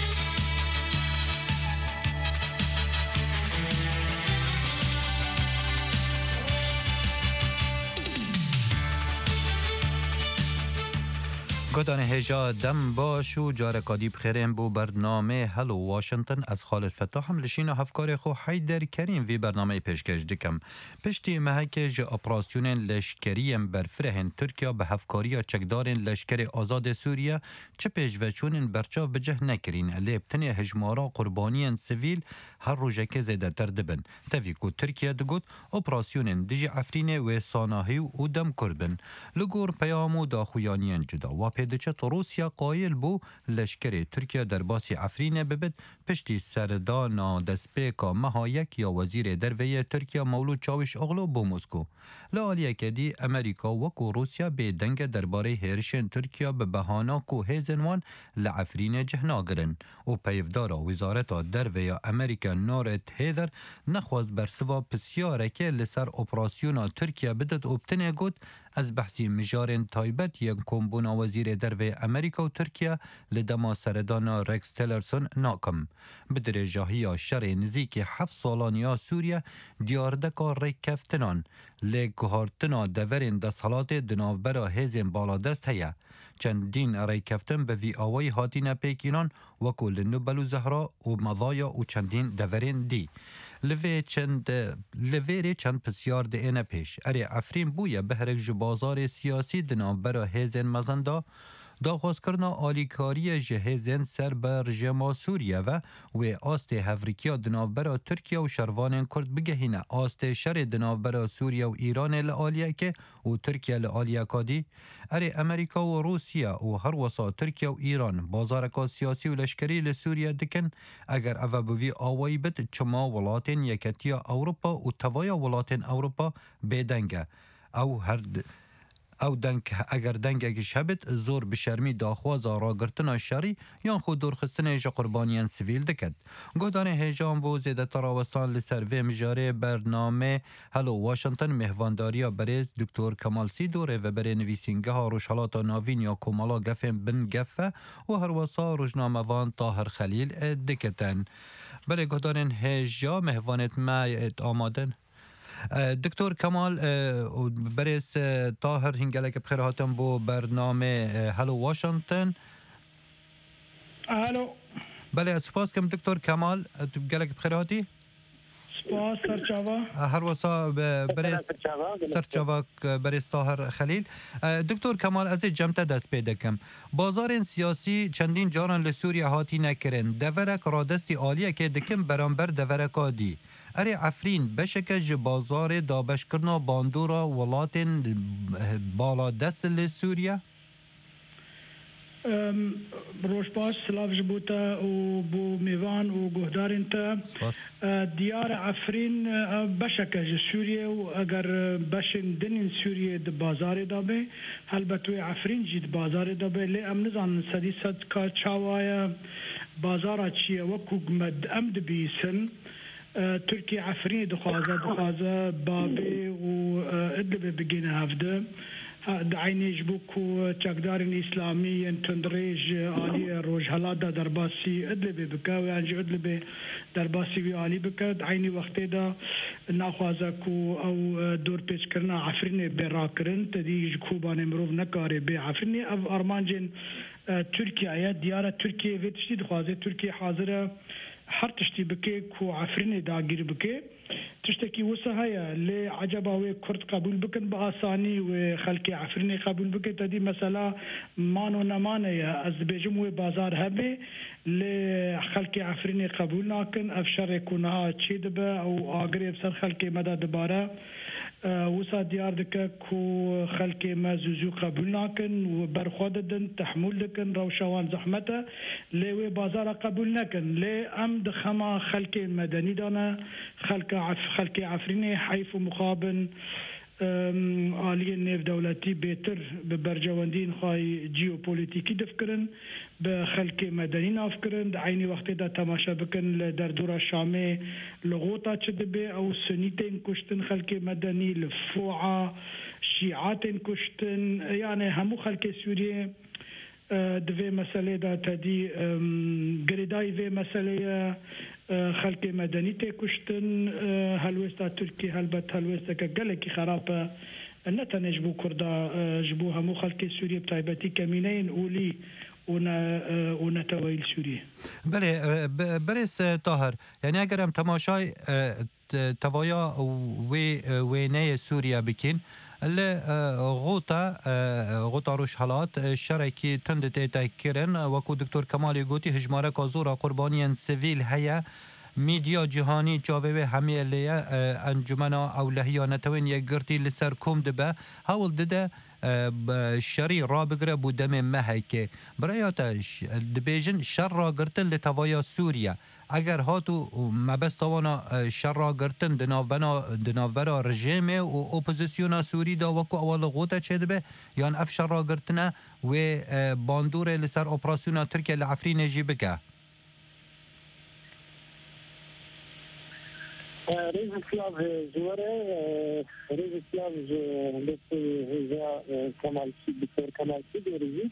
گدان هجا دم باش و جارکادی بخیرین بو برنامه هلو واشنطن از خالد فتاح هم لشین و هفکار خو حیدر کریم وی برنامه پیشکش دکم. پشتی محک جا اپراسیون لشکریم برفرهن ترکیا به هفکاری چکدارن لشکر آزاد سوریه چه پیشوچونن برچاو بجه نکرین لیبتنی هجمارا قربانیان سویل هر روزه که زیده تر دبن. تفیکو ترکیه دگود اپراسیون دیجی عفرین و ساناهی و دم کربن. لگور پیامو داخویانیان جدا و پیدچه روسیا قایل بو لشکر ترکیه در باسی عفرین ببد پشتی سردانا دسپیکا مهایک یا وزیر درویه ترکیه مولود چاوش اغلو بو موسکو. لالیه که دی امریکا و روسیا به دنگ درباره هرشن ترکیه به بهانا کو هیزنوان لعفرین جهناگرن و پیفدارا وزارت درویه امریکا نورت هیدر نخواست برسوا پسیاره که لسر اپراسیونا ترکیه بدد ابتنه گود از بحثی مجارن تایبت یک کمبونا وزیر دروی امریکا و ترکیه لدما سردانا رکس تلرسون ناکم. بدرجاهی شر نزیک 7 سالانیا سوریه دیاردکا ریکفتنان لگهارتنا دورین دستحالات دناوبرا هزین بالادست هیا. چندین ریکفتن به وی آوای هاتین پیکینان وکل نوبل زهرا و مضایا و چندین دورین دی. لویری چند پسیار ده اینه پیش. اری افرین بویا بهرک جو بازار سیاسی دنام برا هیزن مزنده داخواست کرنا آلیکاری جهیزن سر بر جما سوریه و آست هفریکیا دناو برا ترکیه و شروان کرد بگهینه آست شر دناو برا سوریه و ایران لآلیه که و ترکیه لآلیه کادی. اری امریکا و روسیا و هر وسا ترکیه و ایران بازارکا سیاسی و لشکری لسوریه دکن اگر اوه بوی آوائی بد چما ولاتین یکتیا اوروپا و توایا ولاتین اوروپا بیدنگه او دنگ اگر دنگ اگه شبت زور بشرمی داخواز راگرتنا شری یا خود دورخستن جا قربانیان سویل دکد. گودان هیجان بو زیده تراوستان لسروی مجاره برنامه هلو واشنطن مهوانداریا بریز دکتر کمال سیدوره و بری نویسینگه ها روشالات ناوین یا کمالا گفن بن گفه و هر وصا روشنامه وان طاهر خلیل دکتن. بله گودان هیجا مهوانت ما آمادن. دکتر کمال برس طاهر هنگلک بخیر هاتم بو برنامه هلو واشنطن. الو بله سپاس کم دکتر کمال گلک بخیر هاتی سپاس سرچاوا هر وسا برس سرچاوا برس طاهر خلیل. دکتر کمال از جمعه دست پیدا کم بازار سیاسی چندین جاران لسوریه هاتی نکرن دورک رادستی عالیه که دکم برانبر دورک آدی اری عفرین بشکه بازار دابش کرنا باندورا ولاتن بالا دست لسوریه روش باش سلاف جبوتا و بو میوان و گهدارین تا دیار عفرین بشکه سوریه و اگر بشن دنین سوریه د بازار دابه البته عفرین جید بازار دابه لی ام نزان سدی صد کا چاوایا بازار چیه وکو گمد امد بیسن تركيا عفرين دخوازة بابي وإدلب بقينا هفده عيني جبوكو تقدارين إسلامي تندريج آلية روج هلادا درباسي إدلب بكا ويانجي إدلب درباسي وآلي بكا عيني وقتي دا ناخوازكو أو دور بيش كرنا عفرين براكرن تدي جكوبان مروف نكاري بي عفرين أف أرمانجين تركيا ديارة تركيا فيتشتي دخوازة تركيا حاضرة هر تشتی بکه کو عفرین داگیر بکه تشتکی وسه هيا لی عجبا و کرد قبول بکن با آسانی و خلق عفرین قبول بکه تدی مثلا مانو نمانه یا از بیجم و بازار هبه لی خلق عفرین قبول ناکن افشار کنها چی دبه او آگری بسر خلق مدد دباره وسا دیار دکه کو خلق ما زوزو قبول ناکن و برخواد دن تحمل دکن روشوان زحمته لی بازار قبول نکن لی ام دخما خلق مدنی دانه خلق عفرینی حیف و مقابن عالیه نێو دەوڵەتی بێتر بە بەرجەوەندین خی جیۆپۆلیتیکی دەفکردن بە خەلکێ مەدەنی نافکردن عینی وەختێدا تەماشا بکەن لە دەردورە شامێ لە غۆتا چ دەبێ ئەو سنیتێن کوشتن خەلکێ مەدەنی لە فۆعا شیعاتێن کوشتن یانێ هەموو خەلکێ سووریێ دوێ مەسلەیەدا تەدی گرێدای وێ مەسلەیە خەلکێ مەدەنی تێکوشتن هەلوێستا تورکی هەلبەت هەلوێستەکە گەلێکی خراپە نەتەنێ بوو کووردا ji بۆ هەموو خەلکی سووریە تایبەتی کەمینەین ئولی و نەتەوەیل سووریە بله برێز تاهر یعنی ئەگەرم تەماشای تەوایا وێنەیە سووریا بکەین لە غوتا ڕۆژهەڵات شەرێکی تند تێتەکردن وەکو دکتۆر کەمالی گوتی هژمارەکە زۆرە قوربانیان سڤیل هەیە میدیا جیهانی چاوێ هەمیە لێیە ئەنجومەنا ئەولەهیانەتەوەین یەکگرتی لەسەر کۆم دەبە هەوڵ دەدە شەری ڕابگرە بوو دەمێ مەهەیکێ برایاتە دەبێژن شەر ڕاگرتن لە تەوایە سووریا ئەگەر هات و مەبەستەوانە شەڕاگرتن دناوبەرە ڕژێمێ و ئۆپۆزیسیۆنا سووریدا وەکو ئەوە لە غۆتە چێ دەبێ یان ئەف شەڕاگرتنە وێ باندورێ لەسەر ئۆپراسیۆنا تورکیا لە عەفرینێژی بکە رئيس السياف زوره رئيس السياف كمال دكتور كمال سيدي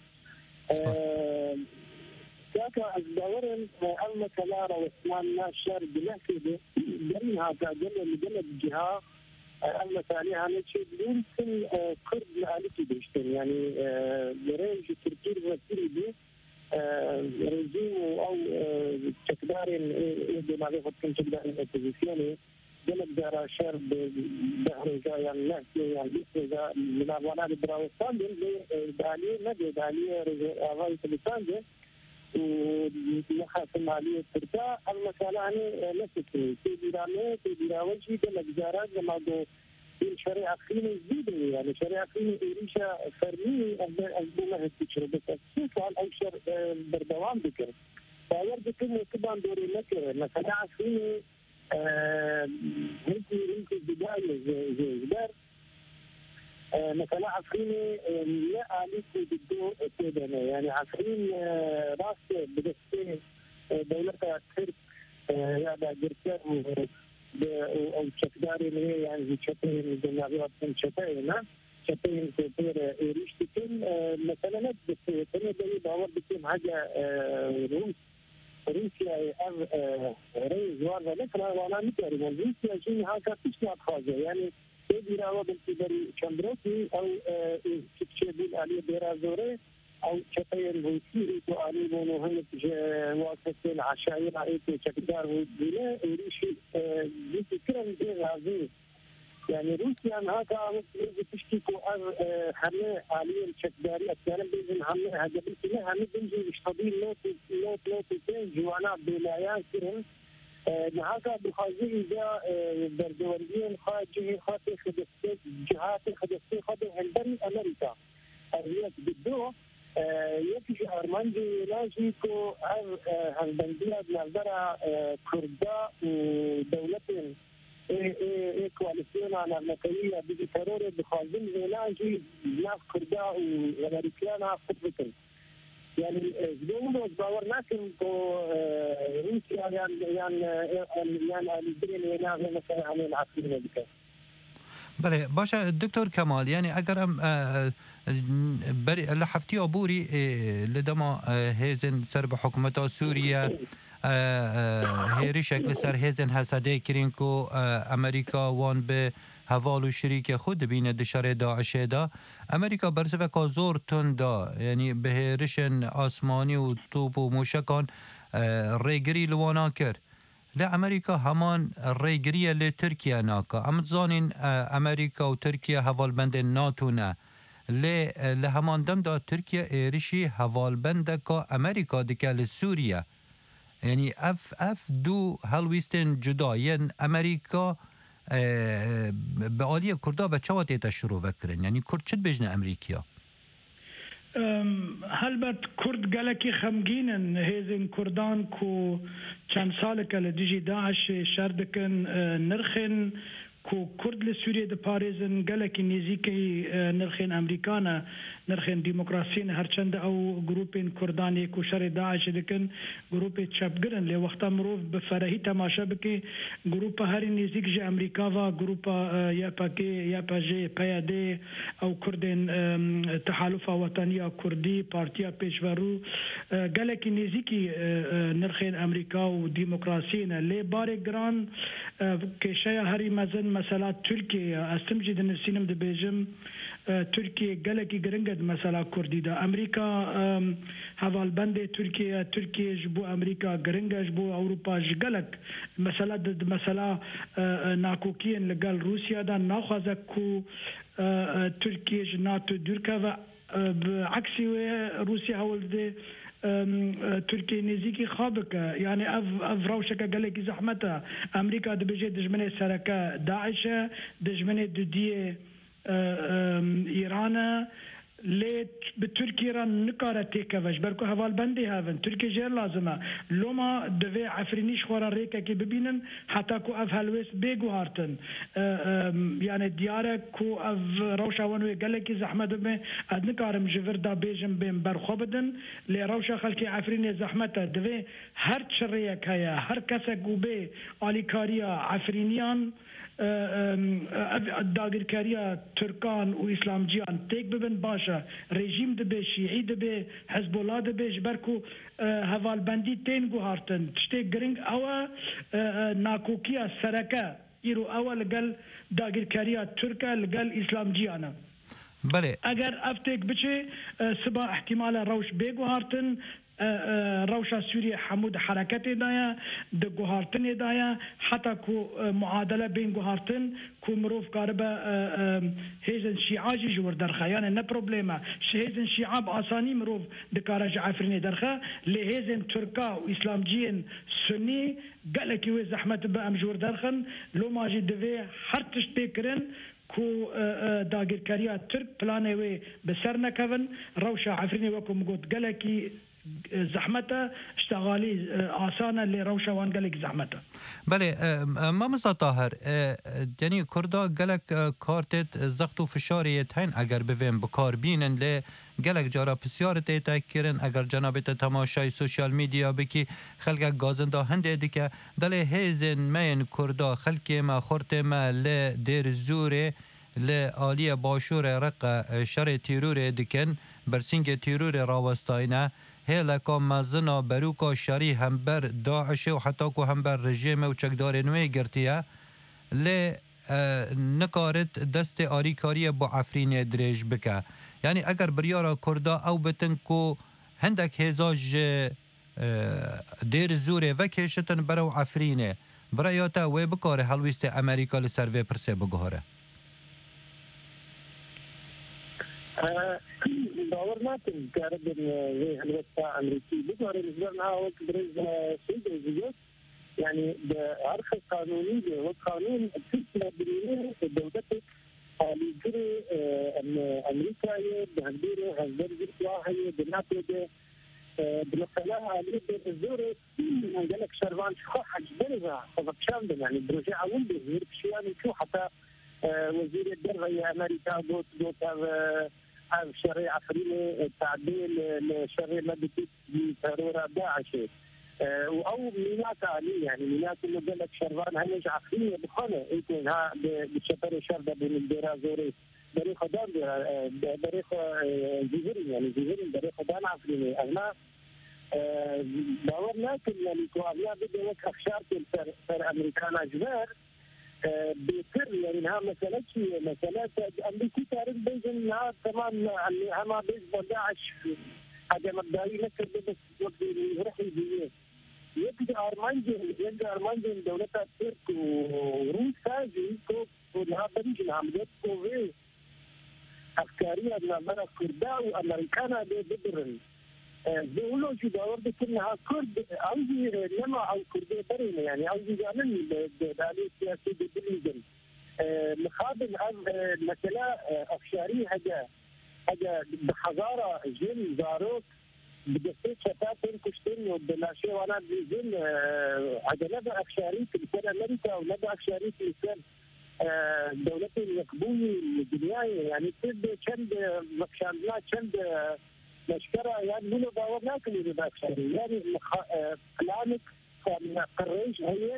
ذاك الدورن أما كلارا وثمان ناشر بلحكي بريها كجنة الجهة أما ثانيها نشيد دون سن كرد لآلتي بيشتن يعني ريج تركير وسيري بي ريجيم أو تكدارين إيه ما بيخد كن تكدارين أوبوزيسيوني جنة دارا شر بحر جاي النهي يعني بيسوزا من أبوانا البراوستان دالي نبي دالي أغاية لسانجي ويخاف المالية تركا المسألة يعني نفسي تديرامي وجهي كما بجارات لما دو الشريعة خيني جديدة يعني شريعة خيني إيريشا فرمي أزبونا هالتشرب بس أسوك على أوشر بردوام بكر فأيرد كلمة كبان دوري لكر مثلا خيني هنكي بداية زي جدار مثلا عفريني لا عليكم بدو تدنا يعني عفرين راس بدستي دولة ترك يا جرتر او تشكداري اللي هي يعني تشتين الجنابيات من شتينا شتين كثير ريشتكن مثلا بس انا بدي باور بكم حاجه روسيا رئيس وارد لكن انا متعرف روسيا شيء هكا تشتغل حاجه يعني ديراوا بالكبري شمبروتي او تشبيل علي ديرازوري او شطين ويسيري تو علي بونوهن واسطه العشائر ايتي شكدار وبلا ريشي بفكره غازي يعني روسيا هكا تشتكو حمله علي الشكداري احيانا باذن حمله هذا بالكله هم بنجي يشتغل نوت جوانا بلايات هذا بخازي إذا بردوانيين خارجي خاطر خدستي جهات خدستي خاطر هندري أمريكا الرئيس بدو يكفي أرمانجي لاجيكو هالبندية بنظرة كردا ودولتين كواليسيون على المكانية بيجي ترور بخازين لاجي ناس كردا وأمريكانا خطبتين يعني زبونو باور ناكن تو روسيا يعني الدين هنا مثلا على العقلية بك بله باشا دكتور كمال يعني اگر ام بري لحفتي ابوري لدما هيزن سر بحكومة سوريا هيري شكل سر هيزن حسده كرينكو امريكا وان به هوال و شریک خود بین دشار داعش دا امریکا برسفه که زور تندا یعنی بهرشن آسمانی و توپ و موشکان ریگری لوانا کر لامریکا همان ریگری لترکیه ناکا امت زانین امریکا و ترکیه هوالبند ناتو نه لهمان دم دا ترکیه ایرشی هوالبند که امریکا دکه لسوریه یعنی اف دو هلویستن جدا یعنی امریکا به عالی کردا و چه وقتی شروع وکرن یعنی کرد چه بجنه امریکا هلبت کرد گلکی خمگینن هیزن کردان کو چند سال که لدیجی داعش شردکن نرخن کو کورد لە سووریە دەپارێزن گەلێکی نێزیکەی نرخێن ئەمریکانە نرخێن دیموکراسیین هەرچەندە ئەو گروپین کوردانێک و شەڕی داعش دەکەن گروپی چەپگرن لێ وەختا مرۆڤ بە فەرەهی تەماشا بکە گروپە هەری نێزیک ژە ئەمریکاوا گروپە یاپەژێ پەیادێ ئەو کوردێن تەحالوفا وەتانیا کوردی پارتیا پێشڤەڕوو گەلێکی نێزیکی نرخێن ئەمریکا و دیموکراسیینە لێ بارێک گران کێشەیە هەری مەزن مەسەلا تورکیە ئەستمجی دەنووسینم دەبێژم تورکیە گەلێکی گرنگت مەسەلا کوردیدا ئەمریکا هەواڵبەندێ تورکیەش بۆ ئەمریکا گرنگەش بۆ ئەوروپاش گەلک مەسەلا ناکۆکیین لەگەڵ رووسیادا ناخوازە و تورکیەش ناتۆ دوورکەوە عکسی وێ رووسیا هەوڵدێ تورکیە نێزیکی خابکە یعنی ئەف ڕەوشەکە گەلێکی زەحمەتە ئەمریکا دەبێژێت دژمنێ سەرەکە داعشە دژمنێ دودیە ئیرانە لێ bi Tirkiye re nikare têkeve ji ber ku hevalbendê hevin Tirkiye jê lazime loma divê efrînî ji xwe re rêkekê bibînin heta ku ev helwêst bêguhartin yani diyar e ku ev rewşa wan wê gelekî zehmet dibe ez nikarim ji vir da bêjim bên berxwe bidin lê rewşa xelkê efrînê zehmet e divê her çirêyek heye her kesek û bê alîkariya efrîniyan داگیرکاریە تورکان و ئیسلامجییان تێک ببن باشە ڕێژیم دەبێ شیعی دەبێ حەزبۆڵا دەبێ ji ber ku hevalbendî tên guhartin tiştê giring ew e nakûkiya sereke îro ew li gel dagirkariya Türk e li gel îslamciyan e eger ev têk biçe siba ihtimala rewş bêguhartin روشا سوریه حمود حرکت دایا د گوهارتن دایا حتی کو معادله بین گوهارتن کو مروف کاربه هیزن شیعاجی جور درخه یعنی نه پروبلیمه هیزن شیعاب آسانی مروف دکارج عفرینی درخه لهیزن ترکا و اسلامجین سنی گلکی و زحمت به ام جور درخن لو ماجی دوی هر تشت بکرن کو داگیرکاریه ترک پلانه و بسر نکون روشا عفرینی وکو مگوت گلکی زحمته اشتغالي آسانه اللي روشه وان قالك زحمته بله ما مصطفى طاهر يعني كردا قالك كارتت زغطو فشاريت هين اگر بفهم بكار بينن ل قالك جارا بسيارت تاكرن اگر جنابت تماشای سوشال میدیا بکی خلق گازنده هنده دیگه دل هیزن مین کردا خلق ما خورت ما ل دیر زوره ل آلی باشور رق شر تیرور دکن برسینگ تیرور راوستاینه هلا مزنا بروکا شری هم بر داعش و حتی کو هم بر رژیم و چکدار نوی گرتیه ل نکارت دست آری کاری با عفرین درج بکه یعنی اگر بریارا کردا او بتن کو هندک هزاج دیر زوره و کشتن برو عفرینه برایاتا و بکاره حلویست امریکا لسروی پرسه بگهاره باور ناکن کار بین الوطن امریکی بگوره نزدرنا وقت برز سید زیاد یعنی عرف قانونی و قانون تسمى برينه دولتك لیدر امریکایی بهندیره هزار جوایی دنیای ده بنقله علی به زور عندك شروان شخص حجبرها فبتشام يعني بروجي عون بزير بشياني شو حتى وزير الدرغي امريكا دوت الشريعة عفريني تعديل لشريعة مادتي بترورة داعش او مينات عليه يعني مينات انه قال لك شربان هنج عقليه بخانه يكون ها بتشتري شربه بين الديرا زوري بريخ دار بريخ زهري يعني زهري بريخ دان عقليه اغنى باور لكن ملكو ابيا بده وقت اخشار في امريكان اجبار بيصير يعني انها مساله مساله امريكي تعرف بينها تمام اللي هم بيز داعش هذا مبدئي لك بس يروح يجي يبدأ أرمانجي دولة ترك وروس هذه كلها بنجي عمليات كوفي أفكارية من كردا وأمريكانا بدرن بيقولوا شو دور بكلها كرد أوزي لما أو كردي برين يعني أوزي جانن بالي سياسي بالإنجل مخابل مثلا أفشاري هذا بحضارة جن زاروك بدستيت شتاتين كشتين وبلاشي وانا بيزن هذا نبع أفشاري في لسان أمريكا ونبع أفشاري في لسان دولت اليقبوية الدنياية يعني تبدأ كند مكشانات كند مشكرة يعني منو باورناك اللي باكشاري يعني كلامك قريش هي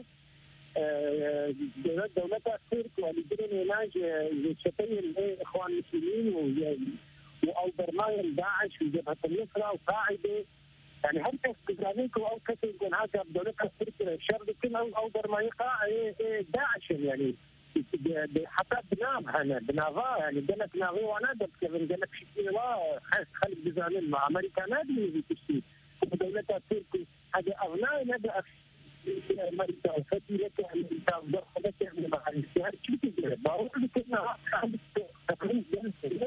دولتها ترك والدين هناك يشتغل اخوان المسلمين او برنامج داعش وجبهه النصره وقاعده يعني هل كذلك او كثير هذا دولتها ترك شر كل او برنامج داعش يعني حتى بنام هنا بنافا يعني قالك نافي وانا بتكلم قالك شيء لا خلق بزعل مع امريكا نادي في تشتي دولتها ترك هذا اغنى نبدا امريكا وفتي لك امريكا ودخلت يعني مع الانتهاء كيف تقدر بقول لك انها تقريبا جلسه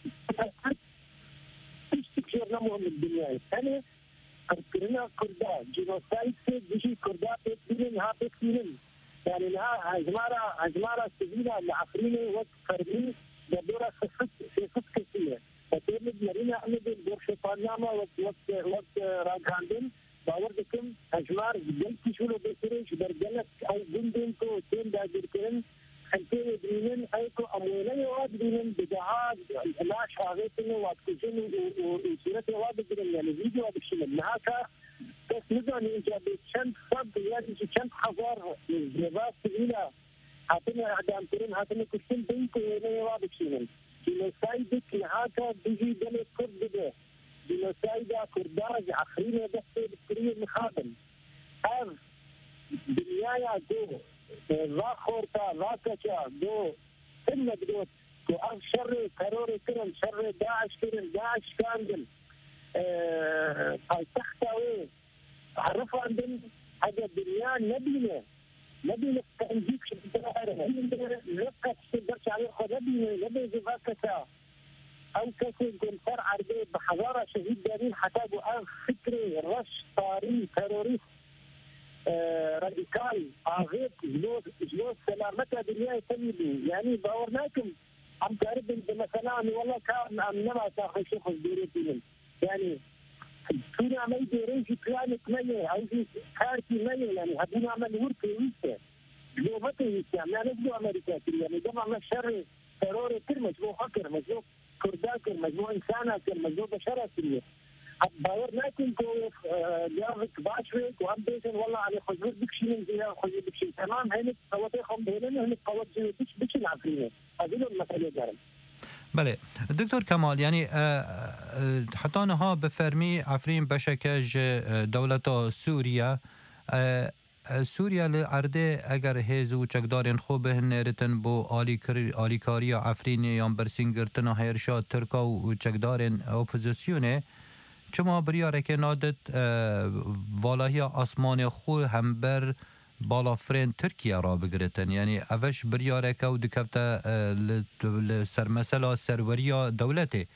تشتكي نمو من الدنيا الثانيه أذكرنا كردان جنوسايد بيجي كردان بيتكلم ها بيتكلم يعني لها هزمارة سبيلة العفريني وفرمي بدورة سفت كثيرة فتولد مرينا عمد البرشة بانياما وقت راجاندن باوردكم هزمار جلتي شولو بيسريش برجلت أو بندنكو تين داجركن خلتين يدرينن أيكو أمويني وادرينن بدعاد لا شاغيتن واتكجن وسيرتي وادرينن يعني فيديو وادكشن نهاكا بس نظام إيجابي كم صد يعني كم حضار جبات سبيلة هاتنا إعدام ترين هاتنا كشتن بينكو يعني وادكشن جنوسايدك نهاكا بيجي بلد كرد به جنوسايدا كرداج عخرينة بس بكرية مخابن هذا دنيايا دو لا خورتا لا كشا دو كل بدوت وأخ شر تروري كرن شر داعش كرن داعش كاندل تحتوي عرفوا عندنا هذا الدنيا نبينا تنجيك لقد تقدرش عليه نبي زفاكتا أو كسر يكون فرع عربي بحضارة شهيد دارين حتى أخ فكري رش طاري تروريست راديكال عغيط جلوس سلامتها دنيا سيدي يعني باورناكم عم تقرب مثلا والله كان أمنما تاخذ شخص ديريتين يعني فينا عمل ديريجي بلانك مية أو في كارتي مية يعني هبونا عمل وركي ويسا جلوبته ويسا يعني نجلو أمريكا يعني جمع من الشر تروري كل مجموع حكر مجموع كرداكر مجموع إنساناكر مجموع بشرة كرية باورناكم كوف جارك باشويك وأمبيشن والله على خجور بكشين زيها خجور بكشين تمام هنك قواتيهم بيننا هنك قوات زي بكشين عفرينة هذه المسألة جارم بله دكتور كمال يعني حتى نها بفرمي عفرين بشكج دولة سوريا سوريا لعرده اگر هیزو چکدارین خوب هنرتن بو آلیکاری عفرین یا برسینگرتن هیرشا ترکا و چکدارین اپوزیسیونه چما بریاره که نادت والاهی آسمان خو هم بر بالا فرین ترکیه را بگرتن یعنی اوش بریاره که و دکفت سرمسلا سروریا دولته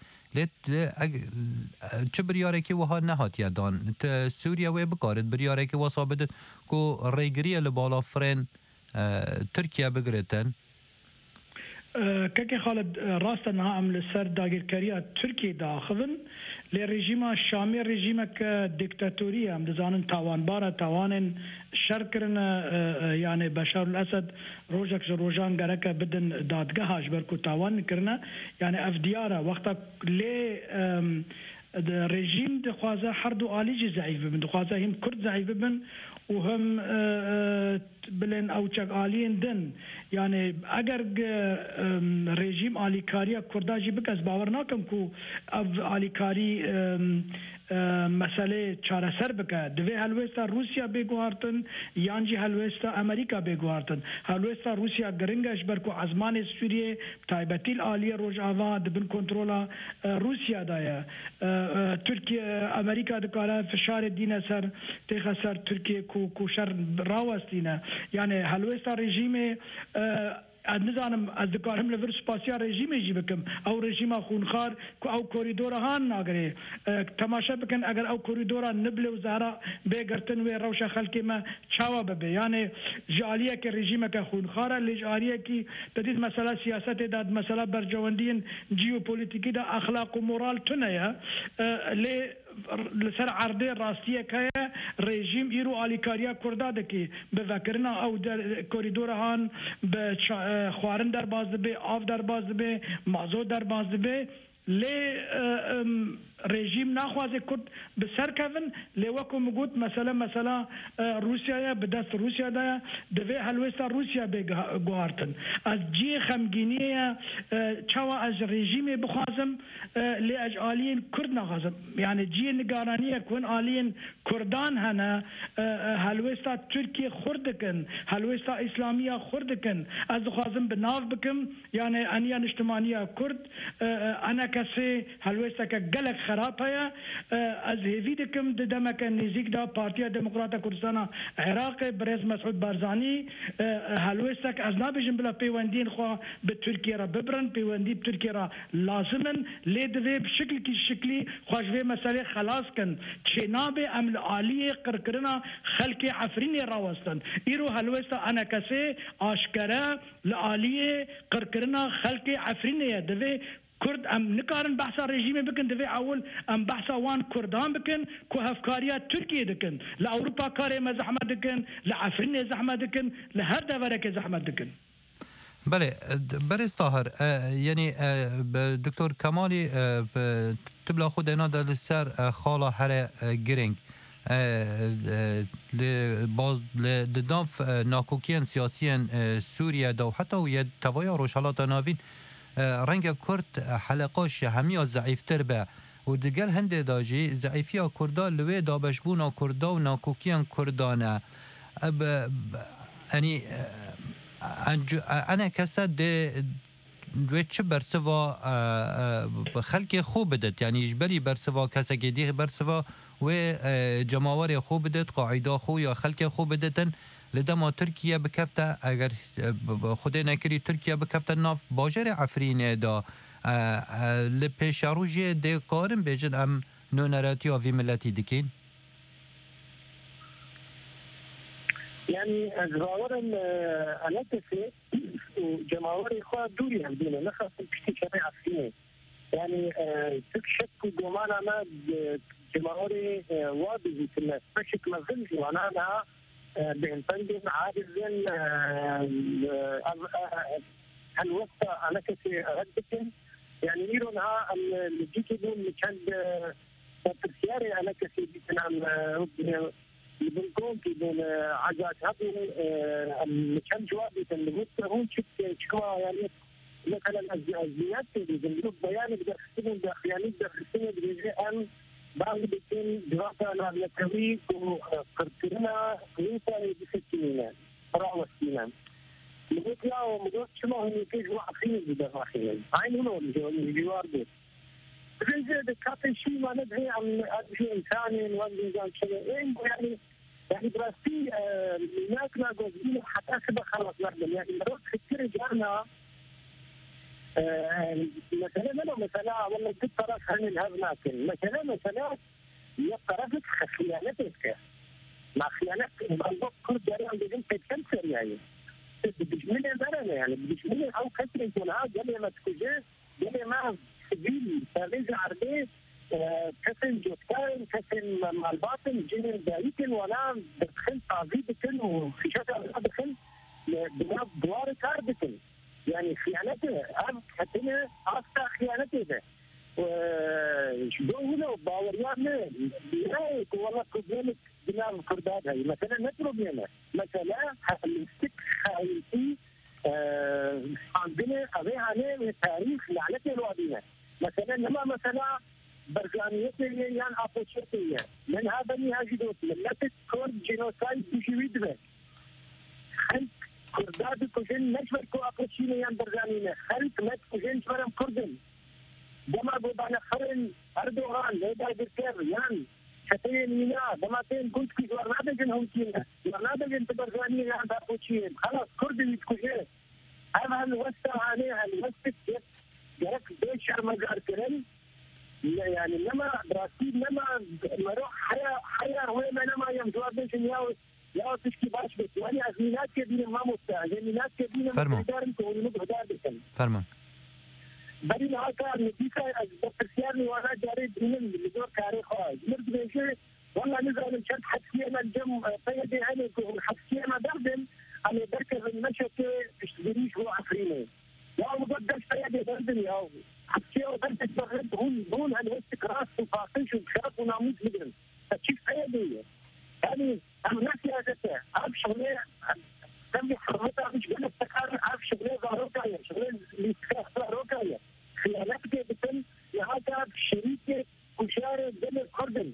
چه بریاره که وها نهات یادان سوریا و بکارد بریاره که وصابدت کو ریگریه لبالا فرین ترکیه بگرتن كاكي خالد راستا نها عم لسر داغير كاريا تركي داخلن لرجيم الشامي رجيمك ديكتاتورية عم دزانن تاوان بارا تاوان شركرن يعني بشار الأسد روجك روجان غرك بدن دادگاهاش بركو تاوان كرنا يعني افديارا وقتا لي رژیم دخوازه هر دو آلیج ضعیف بن دخوازه هم کرد ضعیف بن وهم بلن او چک آلین دن يعني اگر رژیم آلیکاری کرداجی بکس باور ناکم کو آلیکاری مسئله چاره سر بکه دوی هلوستا روسیا بگوارتن یانجی هلوستا امریکا بگوارتن هلوستا روسیا گرنگش برکو ازمان سوریه تایبتیل آلیه روش آوا دبن کنترولا روسیا دایا ترکیه امریکا دکاره فشار دینه سر تیخ سر ترکیه کو شر راوستینه يعني هلوستا رژیم نزانم از دکارم لور سپاسیا رژیم جی بکم او رژیم خونخوار او کوریدور هان ناگره تماشا بکن اگر او کوریدور نبل و زهرا بگرتن و روش خلق ما چاوا ببه یعنی جالیه که رژیم که خونخوار لجالیه که تدید مسئله سیاست داد مسئله برجواندین جیوپولیتیکی دا اخلاق و مورال تنه لی لەسەر عردەی ڕاستیەکەیە ڕێژیم ئیر و ئالیکاریا کووردا دەکێ بڤکردنا ئەو کۆریدۆرەهان بە خواردن دەرباز دەبێ ئاو دەرباز دەبێ مازۆ دەرباز دەبێ لێ رژیم ناخوازێ کورد بسەرکەون لێ وەکم گوت مەسەلا رووسایە بەدەست رووسیادایە دەبێ هەلوێستا رووسیا بێگوهارتن ئەس جێ خەمگینیە چاوە ئەس رژیمێ بخوازم لێ ئەج ئالیین کورد ناخوازم یعنی جێ نگارانیە کون ئالیین کوردان هەنە هەلوێستا تورکیە خورد دکن هەلوێستا ئیسلامیە خورد دکن ئەس دخوازم بناو بکەم یعنی ئەنیا نیشتمانیە کورد ئەنە کەسێ هەلوێستەکە گەلک خراپەیە ئەس هێوی دکم دەمەکە نزیکدا پارتیا دموکراتە کوردستانە عێراقی برێز مەسعود بارزانی هەلوێستەک ئەس نابێژم بلا پەیوەندین خوا بە تورکیە را ببرن پەیوەندی تورکیە را لازمن لێ دەوێ بشکلکی شکلی خوژوێ مەسەلێ خلاص کن چێ نابێ ئەم لە عالیە قڕکردنا خەلکی عەفرینێ ڕاوەستن ئیرۆ هەلوێستا ئەنە کەسێ ئاشکەرە لە عالیە قڕکردنا خەلکی عەفرینەیە دەوێ كرد ام نكارن بحثا رژیم بکن دفع اول ام بحثا وان كردان بکن كو هفكاريات تركيا دكن لاوروبا كاري ما زحمه دكن لعفرين زحمه دكن لهر دورك زحمه دكن. بله برز طاهر یعنی دکتر کمالی تبلا خود اینا در سر خالا هر گرنگ باز لدنف ناکوکیان سیاسیان سوریه دو حتی و یه توایا روشالات ناوین رنگ کرد حلقاش همی ضعیفتر به و دیگر هنده داجی ضعیفی ها کردا لوی دابشبون ها کردا و ناکوکیان کردانه یعنی انا کسا دوی چه برسوا خلق خوب بدد یعنی اجبری برسوا کسا گیدی برسوا و جماوار خوب بدد قاعده خو یا خلق خوب بددن لدما ترکیه بکفته اگر خود نکری ترکیه بکفته ناف باجر عفرینه دا لپیشاروجی ده کارم بیجن ام نونراتی آوی ملتی دکین يعني أزراورا ألتفي وجماوري إخوة دوري هم دينا نخص بشتي كمي عفريني يعني تكشك دومانا ما جماوري واضي في الناس فشك مظل وانا أنا بإنفندم عاجزين الوقت أنا كسي ردكن يعني إيرونها الجيكي دون مكان ترسياري أنا كسي بيتنام يبنكم يبن عجات هبن مكان جوابي اللي هون شكوا يعني مثلا الزيادات اللي بنقول بيان بدخلهم داخليات داخلين بيجي أن بعض بيكون دراسة نابلتوي وقرطنا نيتا بسكينة راوسينا مدوك لا ومدوك شما هم يكيجوا عقيم بداخلين عين هنا الجوار دي رجع دكاتي شيء ما ندري عن أدري إنساني وندري عن شيء يعني دراستي هناك ما جزئين حتى سبق خلاص نعمل يعني مرات كثير جانا مثلا والله قد طرف عن الهبناكن مثلا يطرفت خيانتك مع خيانتك الموضوع كل جريان بدون تكسر يعني بجميل البرنة يعني بجميل أو كثير يكونها جميع ما تكجيه جميع ما سبيل فاليزة عربية كسن جوتكاين كسن مالباطن جنين بايتن ولا بدخل تعذيبكن وفي شكل بدخل بناب دوار كاردكن يعني خيانته أم حتى أصلا خيانته ده وشبه هنا وباوريانه لا والله كذلك بنام كرداد هاي مثلا نطلب لنا مثلا هنمسك خاينتي عندنا أبي عليه تاريخ لعنته الوادينا مثلا لما مثلا برجانيته يعني أبوشتية من هذا نهاجدوت ملت كورد جينوسايد بجويد به خلق كرداد كوجين نشبر كو أبوشيني يعني برجانينا خلق مت كوجين شبرم كردن دما بوبانا خرن أردوغان ليدا بركير يعني شتين مينا دماتين كنت كي ورنادا جن هم كينا ورنادا جن تبرجاني يعني أبوشين خلاص كردن يتكوجين هذا الوسط عليها الوسط جرك بيشر مجار كرن يعني لما براسيل لما مروح حياة وين لما يوم جواب بيشن يا تشكي باش بس يعني أزمينات كبيرة ما مستعد أزمينات كبيرة فرمان بری هاکار نتیجه از بسیاری وانا جاری دینن لدور کاری خواهد مرد بیشه والله نزال شد حسية ما الجم طيب يعني حسية ما دردن أنا بركز المشكة اشتريش هو عفريني يا مقدس طيب دردن يا حسية ودردن بغد هون هالوستكراس وفاقش وبشرف وناموس مدرن فكيف طيب يعني أنا ناسي هذا عارف شغلة تبي حرمتها مش بين التكار عارف شغلة ظهروكاية شغلة اللي ظهروكاية خيانتك بتم لهذا شريكة وشارع دم الكردن.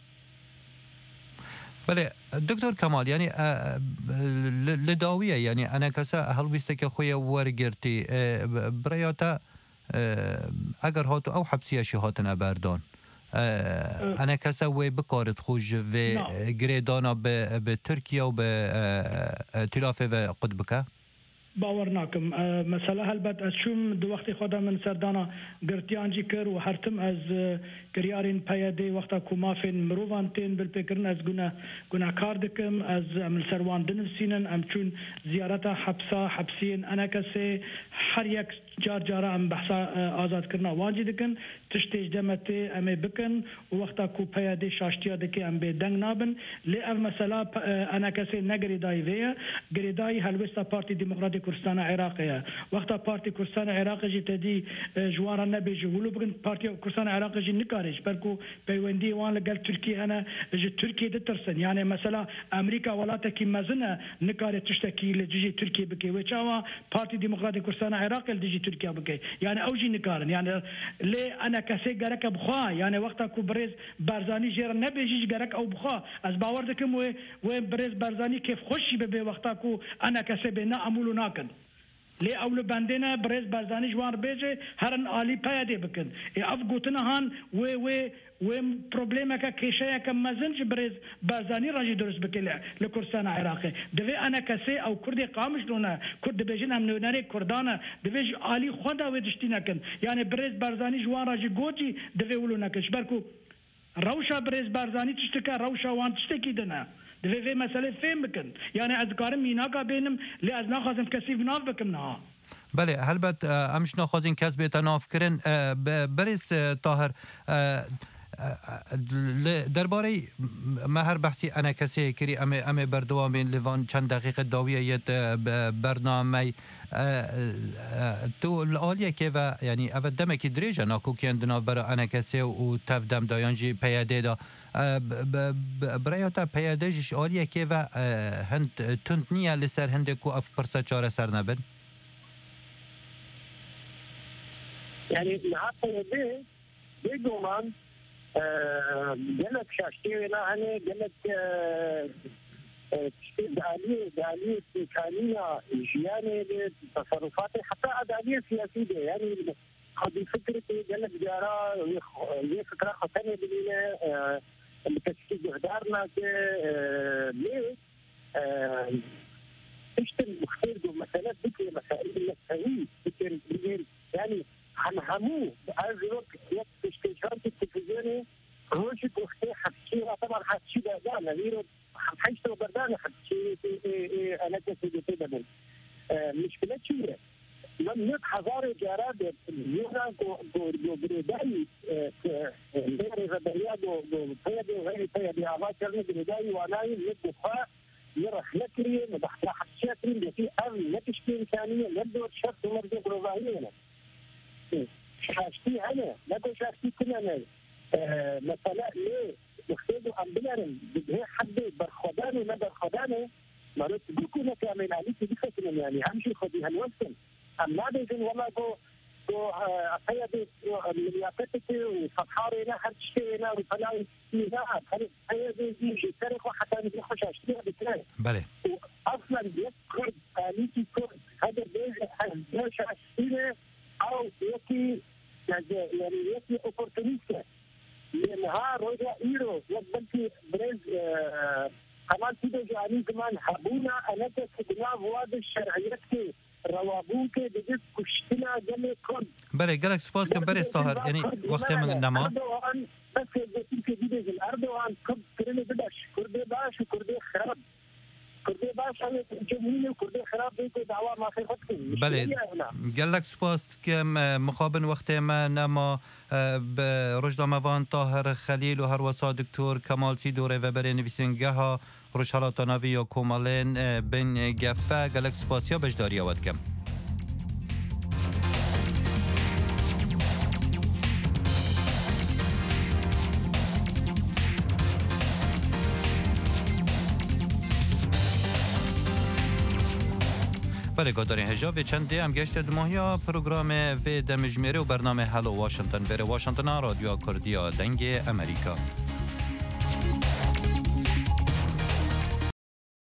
بله دکتر کمال یعنی لداویه یعنی انا کسا هل بیسته که خوی ورگرتی برایاتا اگر هاتو او حبسیه شهاتن ابردان انا کسا وی بکارت خوش و گریدانا به ترکیه و به تلافه و قطبکه باور ناکم مثلا هلبت از شوم دو وقتی خدا من سردانا گرتیانجی کر و هرتم از کریارین پیاده وقتا کومافین مروان تین بالفکرن از گناهکار دکم از عمل سروان دنفسینن ام چون زیارت حبسین انا کسی هر یک جارا ام بحثا آزاد کرنا واجی دکن تشتیج دمتی ام بکن و وقتا کو پیاده شاشتیا دکی ام به دنگ نابن لی اف مثلا انا کسی نگری دای ویا گریدای هلوستا پارتی دموکراتی کردستان عراقیه وقتا پارتی کردستان عراقی جی تدی جوارا نبیجی ولو بگن پارتی کردستان عراقی جی نکارش برکو پیوندی وان لگل ترکیه هنا جی ترکیه دترسن یعنی مثلا امریکا ولاتا کی مزنه نکاره تشتکی لجی ترکیه بکی و چاوا پارتی دموکراتی کردستان عراقی لجی ترکیه بکی یعنی اوجی نکارن یعنی لی انا کسی گرک بخوا یعنی وقتا کو برز بارزانی جیر نبیجی گرک او بخوا از باور دکم و برز بارزانی کیف خوشی به وقتا کو انا کسی به نا امولو ناکن لی اول بندنا برز بارزانی جوار بیجه هرن عالی پیاده بکن اف گوتنا هان و پروبلما کا کیشیا کم مزنج برز بارزانی راجی درست بکله لکردستان عراقی دوی انا کسی او کردی قامش لونه کرد بیجن هم نونری کردانه دوی عالی خدا و دشتینا کن یعنی برز بارزانی جوار راجی گوجی دوی ولو نکش برکو روشا برز بارزانی تشتکا روشا وان تشتکی دنا دوی مسئله فهم بکن یعنی از کارم میناکا بینم لی از نخواستم کسی بناف بکم نه بله هلبت امش نخواستین کس به تناف کرن برز طاهر درباره مهر بحثی انا کسی کری ام بردوامین لیوان چند دقیقه داویت برنامه تو العالیه که و یعنی اول دمکی دریجه ناکو که اندنا برای انا کسی و تفدم دایانجی پیاده دا برای تا پیاده جش عالیه که و هند تند نیه لسر هنده کو اف پرسا چاره سر نبن یعنی لحظه پیاده بگو من جلت شاشتينا هني جلت دالية إمكانية جيانة تصرفات حتى دالية سياسية يعني هذه فكرة جلت جارا هي فكرة خطيرة بينا بتشكيل جهدارنا ليه تشتغل مختلف مسألة ذكر مسائل المساوي ذكر يعني همو از یک تشکیلات تلویزیونی روشی گفته حبسیه طبعا حبسی دادن غیر حبس و بردان حبسی انا کسی دیده بدن مشکل چیه من 1000 جارا به یورا گو بریدایی غیر ربایا گو پیادی غیر پیادی آواز کرده بریدایی وانایی یک دفعه يرح نكري مدحلا حبسيه كريم في أمن نتشكي إمكانية نبدو شخص ومرجو بروفاهينا شاشتي أنا نقول شاشتي كنا مثلا ليه يخطيبوا أمبيارن بده حد برخدانه ما برخدانه مرات بيكون كامل عليك بفكرة يعني همشي خدي هالوسن أما بيجن والله جو أخيادي من يعطيتي وصفحاري لا حد شيء وفلاي لا أخيادي يجي تاريخ وحتى نخش أشتريها بكلاي بله أصلا يذكر آليتي كرد هذا بيجي حاجة شاشتينه أو يكي يعني يكي أوبورتونيستا لأنها رجع إيرو يبدأ برز كمان كده جاني كمان حبونا أنا كسبنا واد الشرعيات كي روابوك بجد كشتنا جميع كرد بله قالك سباس كم برز طاهر يعني وقت من النما أردوغان بس يجب كده الأردوغان كرد كرد بداش كرد باش وكرد خرب کردی باش که مینه کردی خراب دی که دعوا ما خیلی خود بله گلک سپاس که مخابن وقت ما نما به روزنامه‌وان طاهر خلیل و هر وسا دکتر کمال سیدوره و بر نویسنگه ها روشالاتاناوی و کومالین بن گفه گلک سپاسیا بجداری آود کم. بله گذارین هجاب چند هم گشت دماهیا پروگرام و دمجمیره و برنامه هلو واشنطن بره واشنطن رادیو کردیا دنگ امریکا.